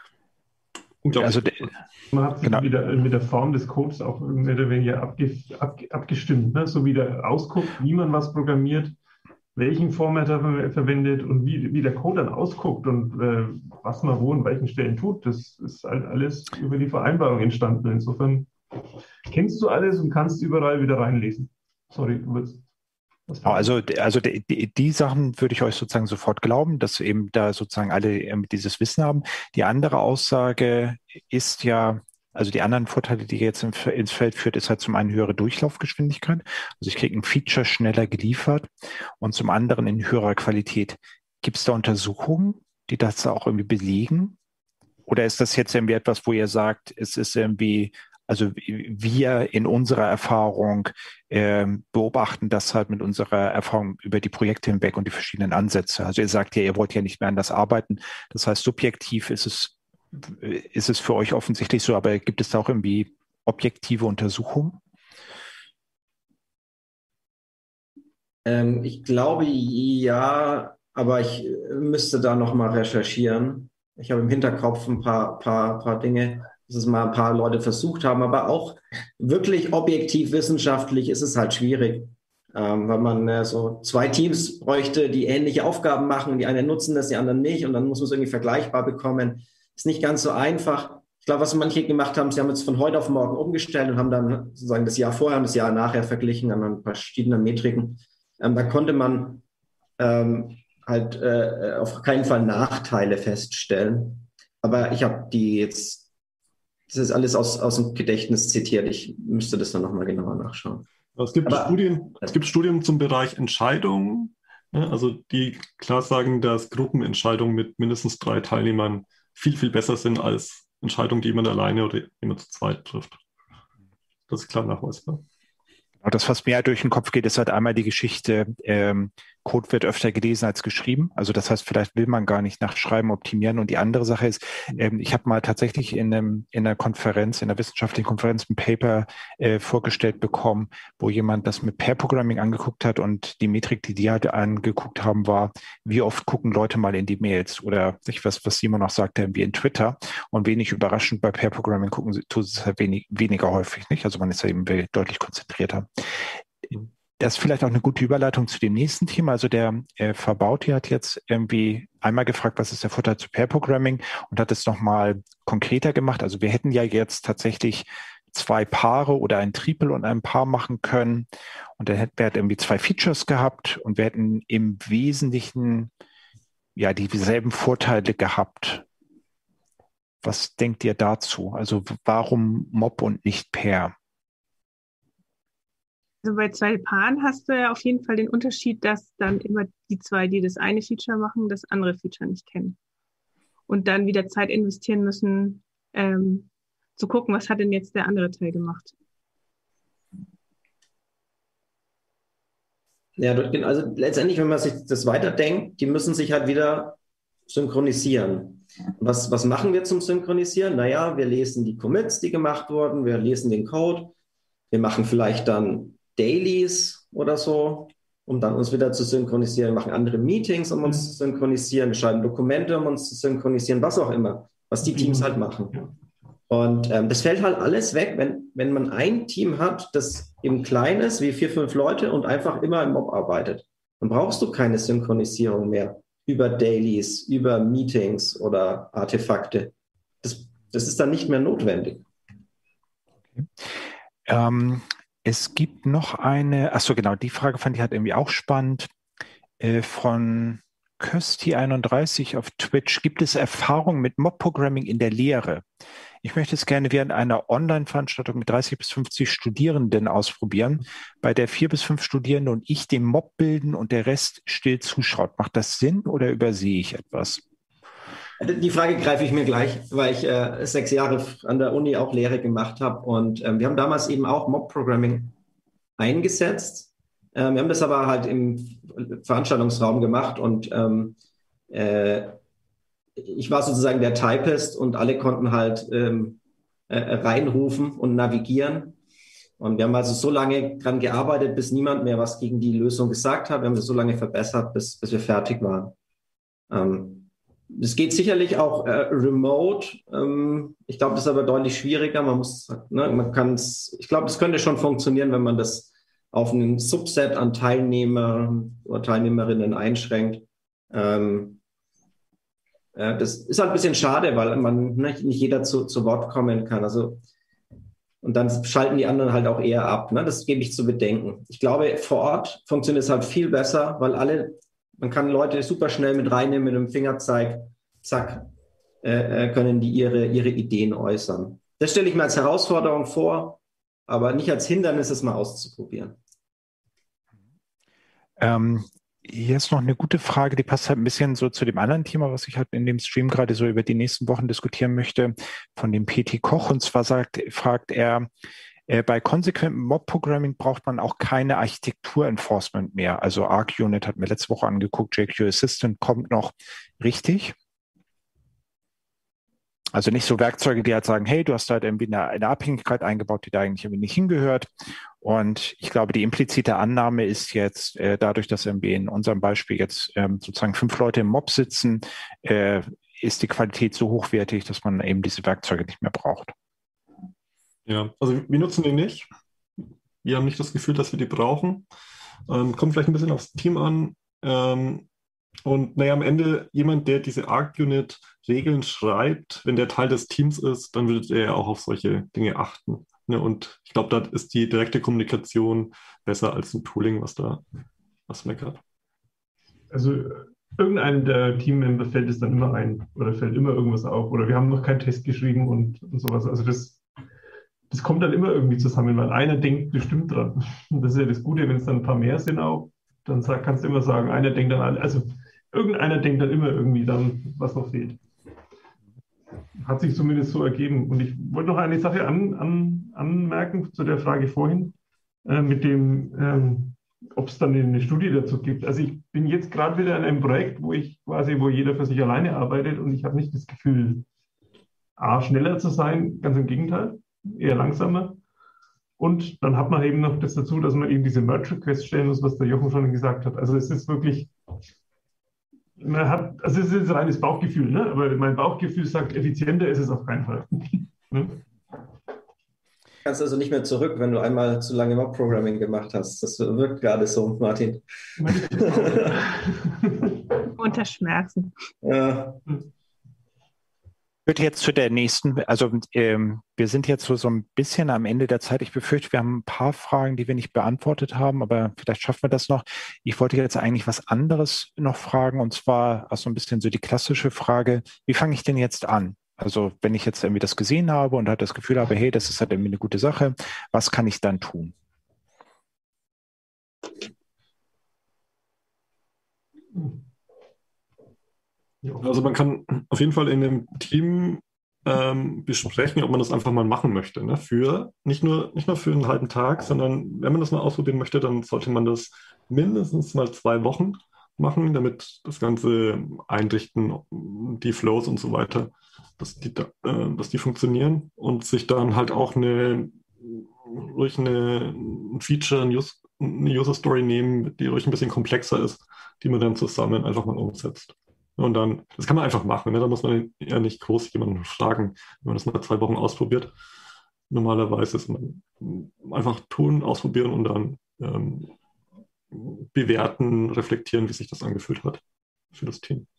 Also, man hat sich mit der Form des Codes auch mehr oder weniger abgestimmt, ne? So wie der ausguckt, wie man was programmiert, welchen Formatter verwendet und wie der Code dann ausguckt und was man wo an welchen Stellen tut. Das ist halt alles über die Vereinbarung entstanden. Insofern kennst du alles und kannst überall wieder reinlesen. Sorry, du willst. Also die Sachen würde ich euch sozusagen sofort glauben, dass eben da sozusagen alle dieses Wissen haben. Die andere Aussage ist ja, also die anderen Vorteile, die ihr jetzt ins Feld führt, ist halt zum einen höhere Durchlaufgeschwindigkeit. Also ich kriege ein Feature schneller geliefert und zum anderen in höherer Qualität. Gibt es da Untersuchungen, die das auch irgendwie belegen? Oder ist das jetzt irgendwie etwas, wo ihr sagt, es ist irgendwie, also wir in unserer Erfahrung beobachten das halt mit unserer Erfahrung über die Projekte hinweg und die verschiedenen Ansätze. Also ihr sagt ja, ihr wollt ja nicht mehr anders arbeiten. Das heißt, subjektiv ist es für euch offensichtlich so, aber gibt es da auch irgendwie objektive Untersuchungen? Ich glaube, ja, aber ich müsste da nochmal recherchieren. Ich habe im Hinterkopf ein paar Dinge, dass es mal ein paar Leute versucht haben, aber auch wirklich objektiv wissenschaftlich ist es halt schwierig, weil man so 2 Teams bräuchte, die ähnliche Aufgaben machen, die einen nutzen das, die anderen nicht und dann muss man es irgendwie vergleichbar bekommen. Ist nicht ganz so einfach. Ich glaube, was manche gemacht haben, sie haben jetzt von heute auf morgen umgestellt und haben dann sozusagen das Jahr vorher und das Jahr nachher verglichen an verschiedenen Metriken. Da konnte man auf keinen Fall Nachteile feststellen. Aber ich habe das ist alles aus dem Gedächtnis zitiert. Ich müsste das dann nochmal genauer nachschauen. Es gibt Studien zum Bereich Entscheidungen, Ja, also die klar sagen, dass Gruppenentscheidungen mit mindestens 3 Teilnehmern viel, viel besser sind als Entscheidungen, die jemand alleine oder jemand zu zweit trifft. Das ist klar nachweisbar. Das, was mir halt durch den Kopf geht, ist halt einmal die Geschichte, Code wird öfter gelesen als geschrieben. Also das heißt, vielleicht will man gar nicht nach Schreiben optimieren. Und die andere Sache ist, ich habe mal tatsächlich in einer Konferenz, in einer wissenschaftlichen Konferenz ein Paper vorgestellt bekommen, wo jemand das mit Pair-Programming angeguckt hat und die Metrik, die halt angeguckt haben, war, wie oft gucken Leute mal in die Mails oder was Simon auch sagte, wie in Twitter. Und wenig überraschend bei Pair-Programming tun sie es halt weniger häufig, nicht? Also man ist ja eben deutlich konzentrierter. Das ist vielleicht auch eine gute Überleitung zu dem nächsten Thema. Also der Verbaute hat jetzt irgendwie einmal gefragt, was ist der Vorteil zu Pair-Programming und hat es nochmal konkreter gemacht. Also wir hätten ja jetzt tatsächlich 2 Paare oder ein Triple und ein Paar machen können und dann hätten wir halt irgendwie 2 Features gehabt und wir hätten im Wesentlichen ja dieselben Vorteile gehabt. Was denkt ihr dazu? Also warum Mob und nicht Pair? Also bei 2 Paaren hast du ja auf jeden Fall den Unterschied, dass dann immer die 2, die das eine Feature machen, das andere Feature nicht kennen. Und dann wieder Zeit investieren müssen, zu gucken, was hat denn jetzt der andere Teil gemacht. Ja, also letztendlich, wenn man sich das weiterdenkt, die müssen sich halt wieder synchronisieren. Was machen wir zum Synchronisieren? Naja, wir lesen die Commits, die gemacht wurden, wir lesen den Code, wir machen vielleicht dann Dailies oder so, um dann uns wieder zu synchronisieren, wir machen andere Meetings, um uns zu synchronisieren, wir schreiben Dokumente, um uns zu synchronisieren, was auch immer, was die Teams halt machen. Und das fällt halt alles weg, wenn man ein Team hat, das eben klein ist, wie 4, 5 Leute und einfach immer im Mob arbeitet. Dann brauchst du keine Synchronisierung mehr über Dailies, über Meetings oder Artefakte. Das ist dann nicht mehr notwendig. Okay. Es gibt noch eine, achso genau, die Frage fand ich halt irgendwie auch spannend, von Kösti31 auf Twitch. Gibt es Erfahrung mit Mob-Programming in der Lehre? Ich möchte es gerne während einer Online-Veranstaltung mit 30 bis 50 Studierenden ausprobieren, bei der 4 bis 5 Studierende und ich den Mob bilden und der Rest still zuschaut. Macht das Sinn oder übersehe ich etwas? Die Frage greife ich mir gleich, weil ich 6 Jahre an der Uni auch Lehre gemacht habe und wir haben damals eben auch Mob-Programming eingesetzt. Wir haben das aber halt im Veranstaltungsraum gemacht und ich war sozusagen der Typist und alle konnten halt reinrufen und navigieren. Und wir haben also so lange dran gearbeitet, bis niemand mehr was gegen die Lösung gesagt hat. Wir haben das so lange verbessert, bis wir fertig waren. Es geht sicherlich auch remote. Ich glaube, das ist aber deutlich schwieriger. Ich glaube, das könnte schon funktionieren, wenn man das auf einen Subset an Teilnehmern oder Teilnehmerinnen einschränkt. Das ist halt ein bisschen schade, weil man nicht jeder zu Wort kommen kann. Also, und dann schalten die anderen halt auch eher ab. Ne? Das gebe ich zu bedenken. Ich glaube, vor Ort funktioniert es halt viel besser, weil man kann Leute super schnell mit reinnehmen, mit dem Fingerzeig, zack, können die ihre Ideen äußern. Das stelle ich mir als Herausforderung vor, aber nicht als Hindernis, es mal auszuprobieren. Hier ist noch eine gute Frage, die passt halt ein bisschen so zu dem anderen Thema, was ich halt in dem Stream gerade so über die nächsten Wochen diskutieren möchte, von dem PT Koch. Und zwar fragt er, bei konsequentem Mob-Programming braucht man auch keine Architektur-Enforcement mehr. Also ArcUnit hat mir letzte Woche angeguckt, JQ Assistant kommt noch. Richtig? Also nicht so Werkzeuge, die halt sagen, hey, du hast halt irgendwie eine Abhängigkeit eingebaut, die da eigentlich irgendwie nicht hingehört. Und ich glaube, die implizite Annahme ist jetzt, dadurch, dass irgendwie in unserem Beispiel jetzt sozusagen 5 Leute im Mob sitzen, ist die Qualität so hochwertig, dass man eben diese Werkzeuge nicht mehr braucht. Ja, also wir nutzen die nicht. Wir haben nicht das Gefühl, dass wir die brauchen. Kommt vielleicht ein bisschen aufs Team an. Und naja, am Ende jemand, der diese ArcUnit-Regeln schreibt, wenn der Teil des Teams ist, dann würde er auch auf solche Dinge achten. Ne? Und ich glaube, da ist die direkte Kommunikation besser als ein Tooling, was meckert. Also irgendeinem der Teammember fällt es dann immer ein oder fällt immer irgendwas auf oder wir haben noch keinen Test geschrieben und sowas. Also das kommt dann immer irgendwie zusammen, weil einer denkt bestimmt dran. Und das ist ja das Gute, wenn es dann ein paar mehr sind auch, dann kannst du immer sagen, einer denkt dann, also irgendeiner denkt dann immer irgendwie dann, was noch fehlt. Hat sich zumindest so ergeben. Und ich wollte noch eine Sache anmerken zu der Frage vorhin, mit dem, ob es dann eine Studie dazu gibt. Also ich bin jetzt gerade wieder in einem Projekt, wo jeder für sich alleine arbeitet und ich habe nicht das Gefühl, schneller zu sein, ganz im Gegenteil, eher langsamer. Und dann hat man eben noch das dazu, dass man eben diese Merge-Requests stellen muss, was der Jochen schon gesagt hat. Also es ist wirklich, es ist ein reines Bauchgefühl, ne? Aber mein Bauchgefühl sagt, effizienter ist es auf keinen Fall. Ne? Du kannst also nicht mehr zurück, wenn du einmal zu lange Mob-Programming gemacht hast. Das wirkt gerade so, Martin. Unter Schmerzen. Ja. Ich würde jetzt zu der nächsten, also wir sind jetzt so ein bisschen am Ende der Zeit. Ich befürchte, wir haben ein paar Fragen, die wir nicht beantwortet haben, aber vielleicht schaffen wir das noch. Ich wollte jetzt eigentlich was anderes noch fragen, und zwar auch so ein bisschen so die klassische Frage, wie fange ich denn jetzt an? Also wenn ich jetzt irgendwie das gesehen habe und halt das Gefühl habe, hey, das ist halt irgendwie eine gute Sache, was kann ich dann tun? Also man kann auf jeden Fall in dem Team besprechen, ob man das einfach mal machen möchte. Ne? Nicht nur für einen halben Tag, sondern wenn man das mal ausprobieren möchte, dann sollte man das mindestens mal 2 Wochen machen, damit das Ganze einrichten, die Flows und so weiter, dass die funktionieren und sich dann halt auch ein Feature, eine User Story nehmen, die ruhig ein bisschen komplexer ist, die man dann zusammen einfach mal umsetzt. Und dann, das kann man einfach machen, ne? Da muss man ja nicht groß jemanden fragen, wenn man das mal 2 Wochen ausprobiert. Normalerweise ist man einfach tun, ausprobieren und dann bewerten, reflektieren, wie sich das angefühlt hat für das Team.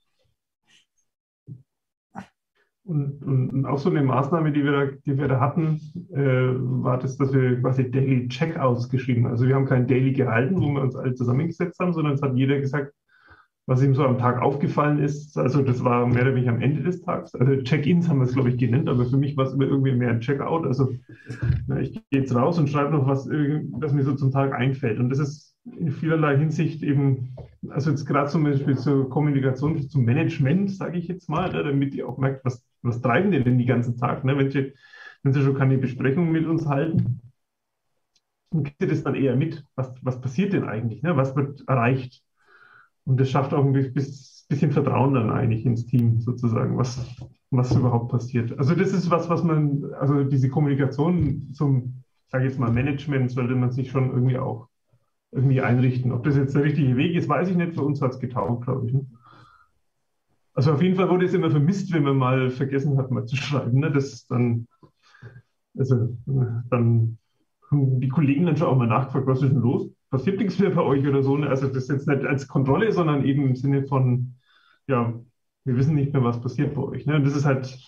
Und auch so eine Maßnahme, die wir da hatten, war das, dass wir quasi Daily Checkouts geschrieben haben. Also wir haben kein Daily gehalten, wo wir uns alle zusammengesetzt haben, sondern es hat jeder gesagt, was ihm so am Tag aufgefallen ist. Also das war mehr oder weniger am Ende des Tages. Also Check-ins haben wir es, glaube ich, genannt, aber für mich war es irgendwie mehr ein Checkout. Also ich gehe jetzt raus und schreibe noch was mir so zum Tag einfällt. Und das ist in vielerlei Hinsicht eben, also jetzt gerade zum Beispiel zur Kommunikation, zum Management, sage ich jetzt mal, ne, damit ihr auch merkt, was treiben die denn den ganzen Tag, ne? Wenn sie schon keine Besprechung mit uns halten, dann kriegt ihr das dann eher mit. Was passiert denn eigentlich? Ne? Was wird erreicht? Und das schafft auch ein bisschen Vertrauen dann eigentlich ins Team sozusagen, was überhaupt passiert. Also das ist also diese Kommunikation zum, sage ich jetzt mal, Management sollte man sich schon irgendwie einrichten. Ob das jetzt der richtige Weg ist, weiß ich nicht. Für uns hat es getaugt, glaube ich. Ne? Also auf jeden Fall wurde es immer vermisst, wenn man mal vergessen hat, mal zu schreiben. Ne? Dann haben die Kollegen dann schon auch mal nachgefragt, was ist denn los? Passiert nichts mehr bei euch oder so? Also das ist jetzt nicht als Kontrolle, sondern eben im Sinne von, ja, wir wissen nicht mehr, was passiert bei euch. Ne? Und das ist halt,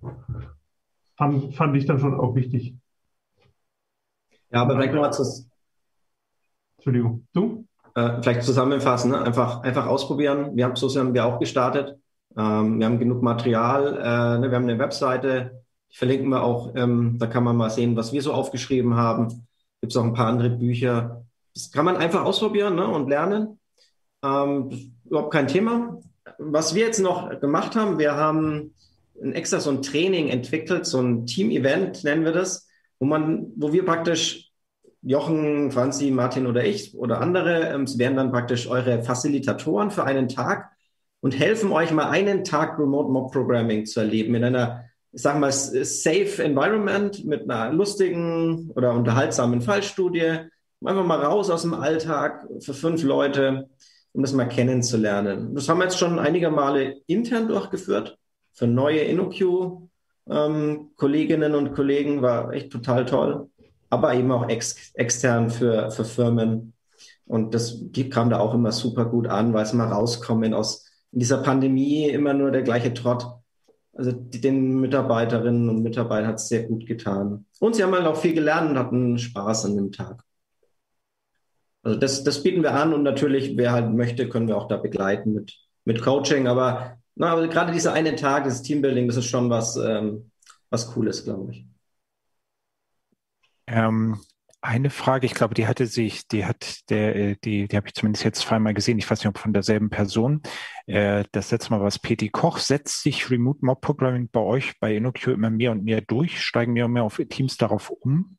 fand ich dann schon auch wichtig. Ja, aber vielleicht nochmal Entschuldigung, du? Vielleicht zusammenfassen, ne? Einfach ausprobieren. So haben wir auch gestartet. Wir haben genug Material. Wir haben eine Webseite, die verlinken wir auch. Da kann man mal sehen, was wir so aufgeschrieben haben. Gibt es auch ein paar andere Bücher. Das kann man einfach ausprobieren, ne, und lernen. Überhaupt kein Thema. Was wir jetzt noch gemacht haben, wir haben extra so ein Training entwickelt, so ein Team-Event nennen wir das, wo wir praktisch, Jochen, Franzi, Martin oder ich oder andere, wären dann praktisch eure Facilitatoren für einen Tag und helfen euch mal einen Tag Remote Mob Programming zu erleben in einer, ich sag mal, safe Environment mit einer lustigen oder unterhaltsamen Fallstudie. Einfach mal raus aus dem Alltag für 5 Leute, um das mal kennenzulernen. Das haben wir jetzt schon einige Male intern durchgeführt. Für neue InnoQ-Kolleginnen und Kollegen war echt total toll. Aber eben auch extern für Firmen. Und die kam da auch immer super gut an, weil es mal rauskommen aus in dieser Pandemie immer nur der gleiche Trott. Also den Mitarbeiterinnen und Mitarbeitern hat es sehr gut getan. Und sie haben halt auch viel gelernt und hatten Spaß an dem Tag. Also das bieten wir an und natürlich, wer halt möchte, können wir auch da begleiten mit Coaching. Aber gerade dieser eine Tag, das Teambuilding, das ist schon was Cooles, glaube ich. eine Frage, ich glaube, die habe ich zumindest jetzt zweimal gesehen. Ich weiß nicht, ob von derselben Person. Das letzte Mal war es Peti Koch. Setzt sich Remote Mob Programming bei euch bei InnoQ immer mehr und mehr durch? Steigen mehr und mehr auf Teams darauf um?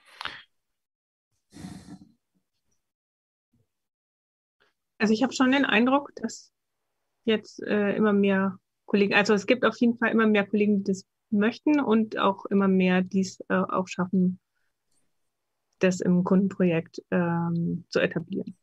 Also ich habe schon den Eindruck, dass jetzt immer mehr Kollegen, also es gibt auf jeden Fall immer mehr Kollegen, die das möchten und auch immer mehr, die es auch schaffen, das im Kundenprojekt zu etablieren.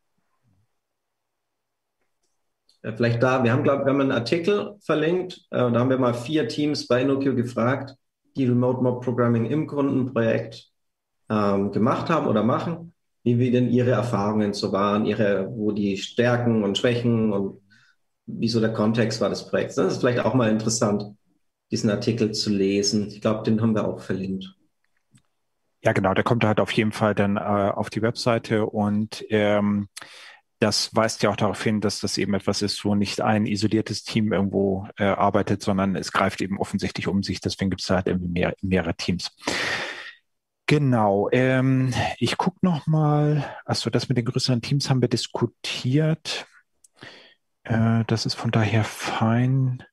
Vielleicht da, wir haben einen Artikel verlinkt, da haben wir mal 4 Teams bei InnoQ gefragt, die Remote Mob Programming im Kundenprojekt gemacht haben oder machen, wie denn ihre Erfahrungen so waren, wo die Stärken und Schwächen und wie so der Kontext war des Projekts. Das ist vielleicht auch mal interessant, diesen Artikel zu lesen. Ich glaube, den haben wir auch verlinkt. Ja, genau, der kommt halt auf jeden Fall dann auf die Webseite und das weist ja auch darauf hin, dass das eben etwas ist, wo nicht ein isoliertes Team irgendwo arbeitet, sondern es greift eben offensichtlich um sich. Deswegen gibt es halt irgendwie mehrere Teams. Genau. Ich gucke noch mal. Achso, das mit den größeren Teams haben wir diskutiert. Das ist von daher fein.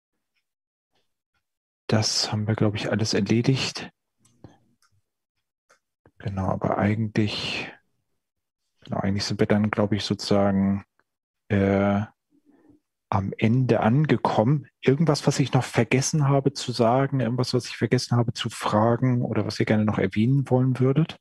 Das haben wir, glaube ich, alles erledigt. Genau, aber eigentlich sind wir dann, glaube ich, sozusagen am Ende angekommen. Irgendwas, was ich noch vergessen habe zu sagen, irgendwas, was ich vergessen habe zu fragen oder was ihr gerne noch erwähnen wollen würdet?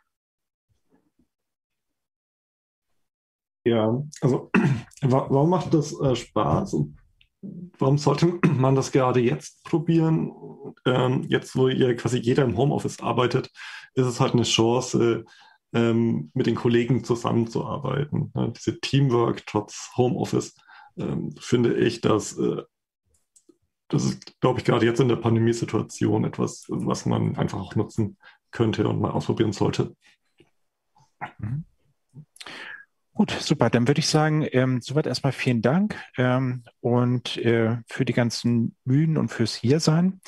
Ja, also warum macht das Spaß und warum sollte man das gerade jetzt probieren? Jetzt, wo quasi jeder im Homeoffice arbeitet, ist es halt eine Chance, mit den Kollegen zusammenzuarbeiten. Diese Teamwork trotz Homeoffice finde ich, das ist, glaube ich, gerade jetzt in der Pandemiesituation etwas, was man einfach auch nutzen könnte und mal ausprobieren sollte. Mhm. Gut, super. Dann würde ich sagen, soweit erstmal vielen Dank und für die ganzen Mühen und fürs Hiersein.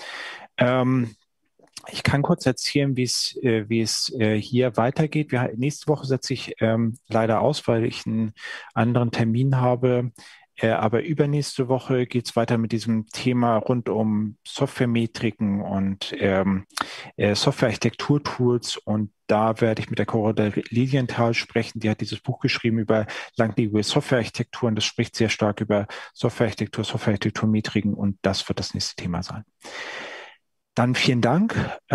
Ich kann kurz erzählen, wie es hier weitergeht. Nächste Woche setze ich leider aus, weil ich einen anderen Termin habe. Aber übernächste Woche geht es weiter mit diesem Thema rund um Softwaremetriken und Softwarearchitekturtools. Und da werde ich mit der Cora Lilienthal sprechen. Die hat dieses Buch geschrieben über langlebige Softwarearchitektur und das spricht sehr stark über Softwarearchitektur, Softwarearchitekturmetriken und das wird das nächste Thema sein. Dann vielen Dank.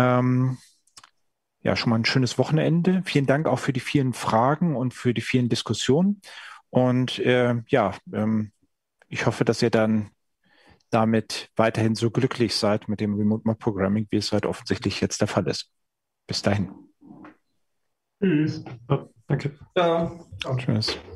Ja, schon mal ein schönes Wochenende. Vielen Dank auch für die vielen Fragen und für die vielen Diskussionen. Und ich hoffe, dass ihr dann damit weiterhin so glücklich seid mit dem Remote Mob Programming, wie es halt offensichtlich jetzt der Fall ist. Bis dahin. Tschüss. Danke. Ja. Tschüss.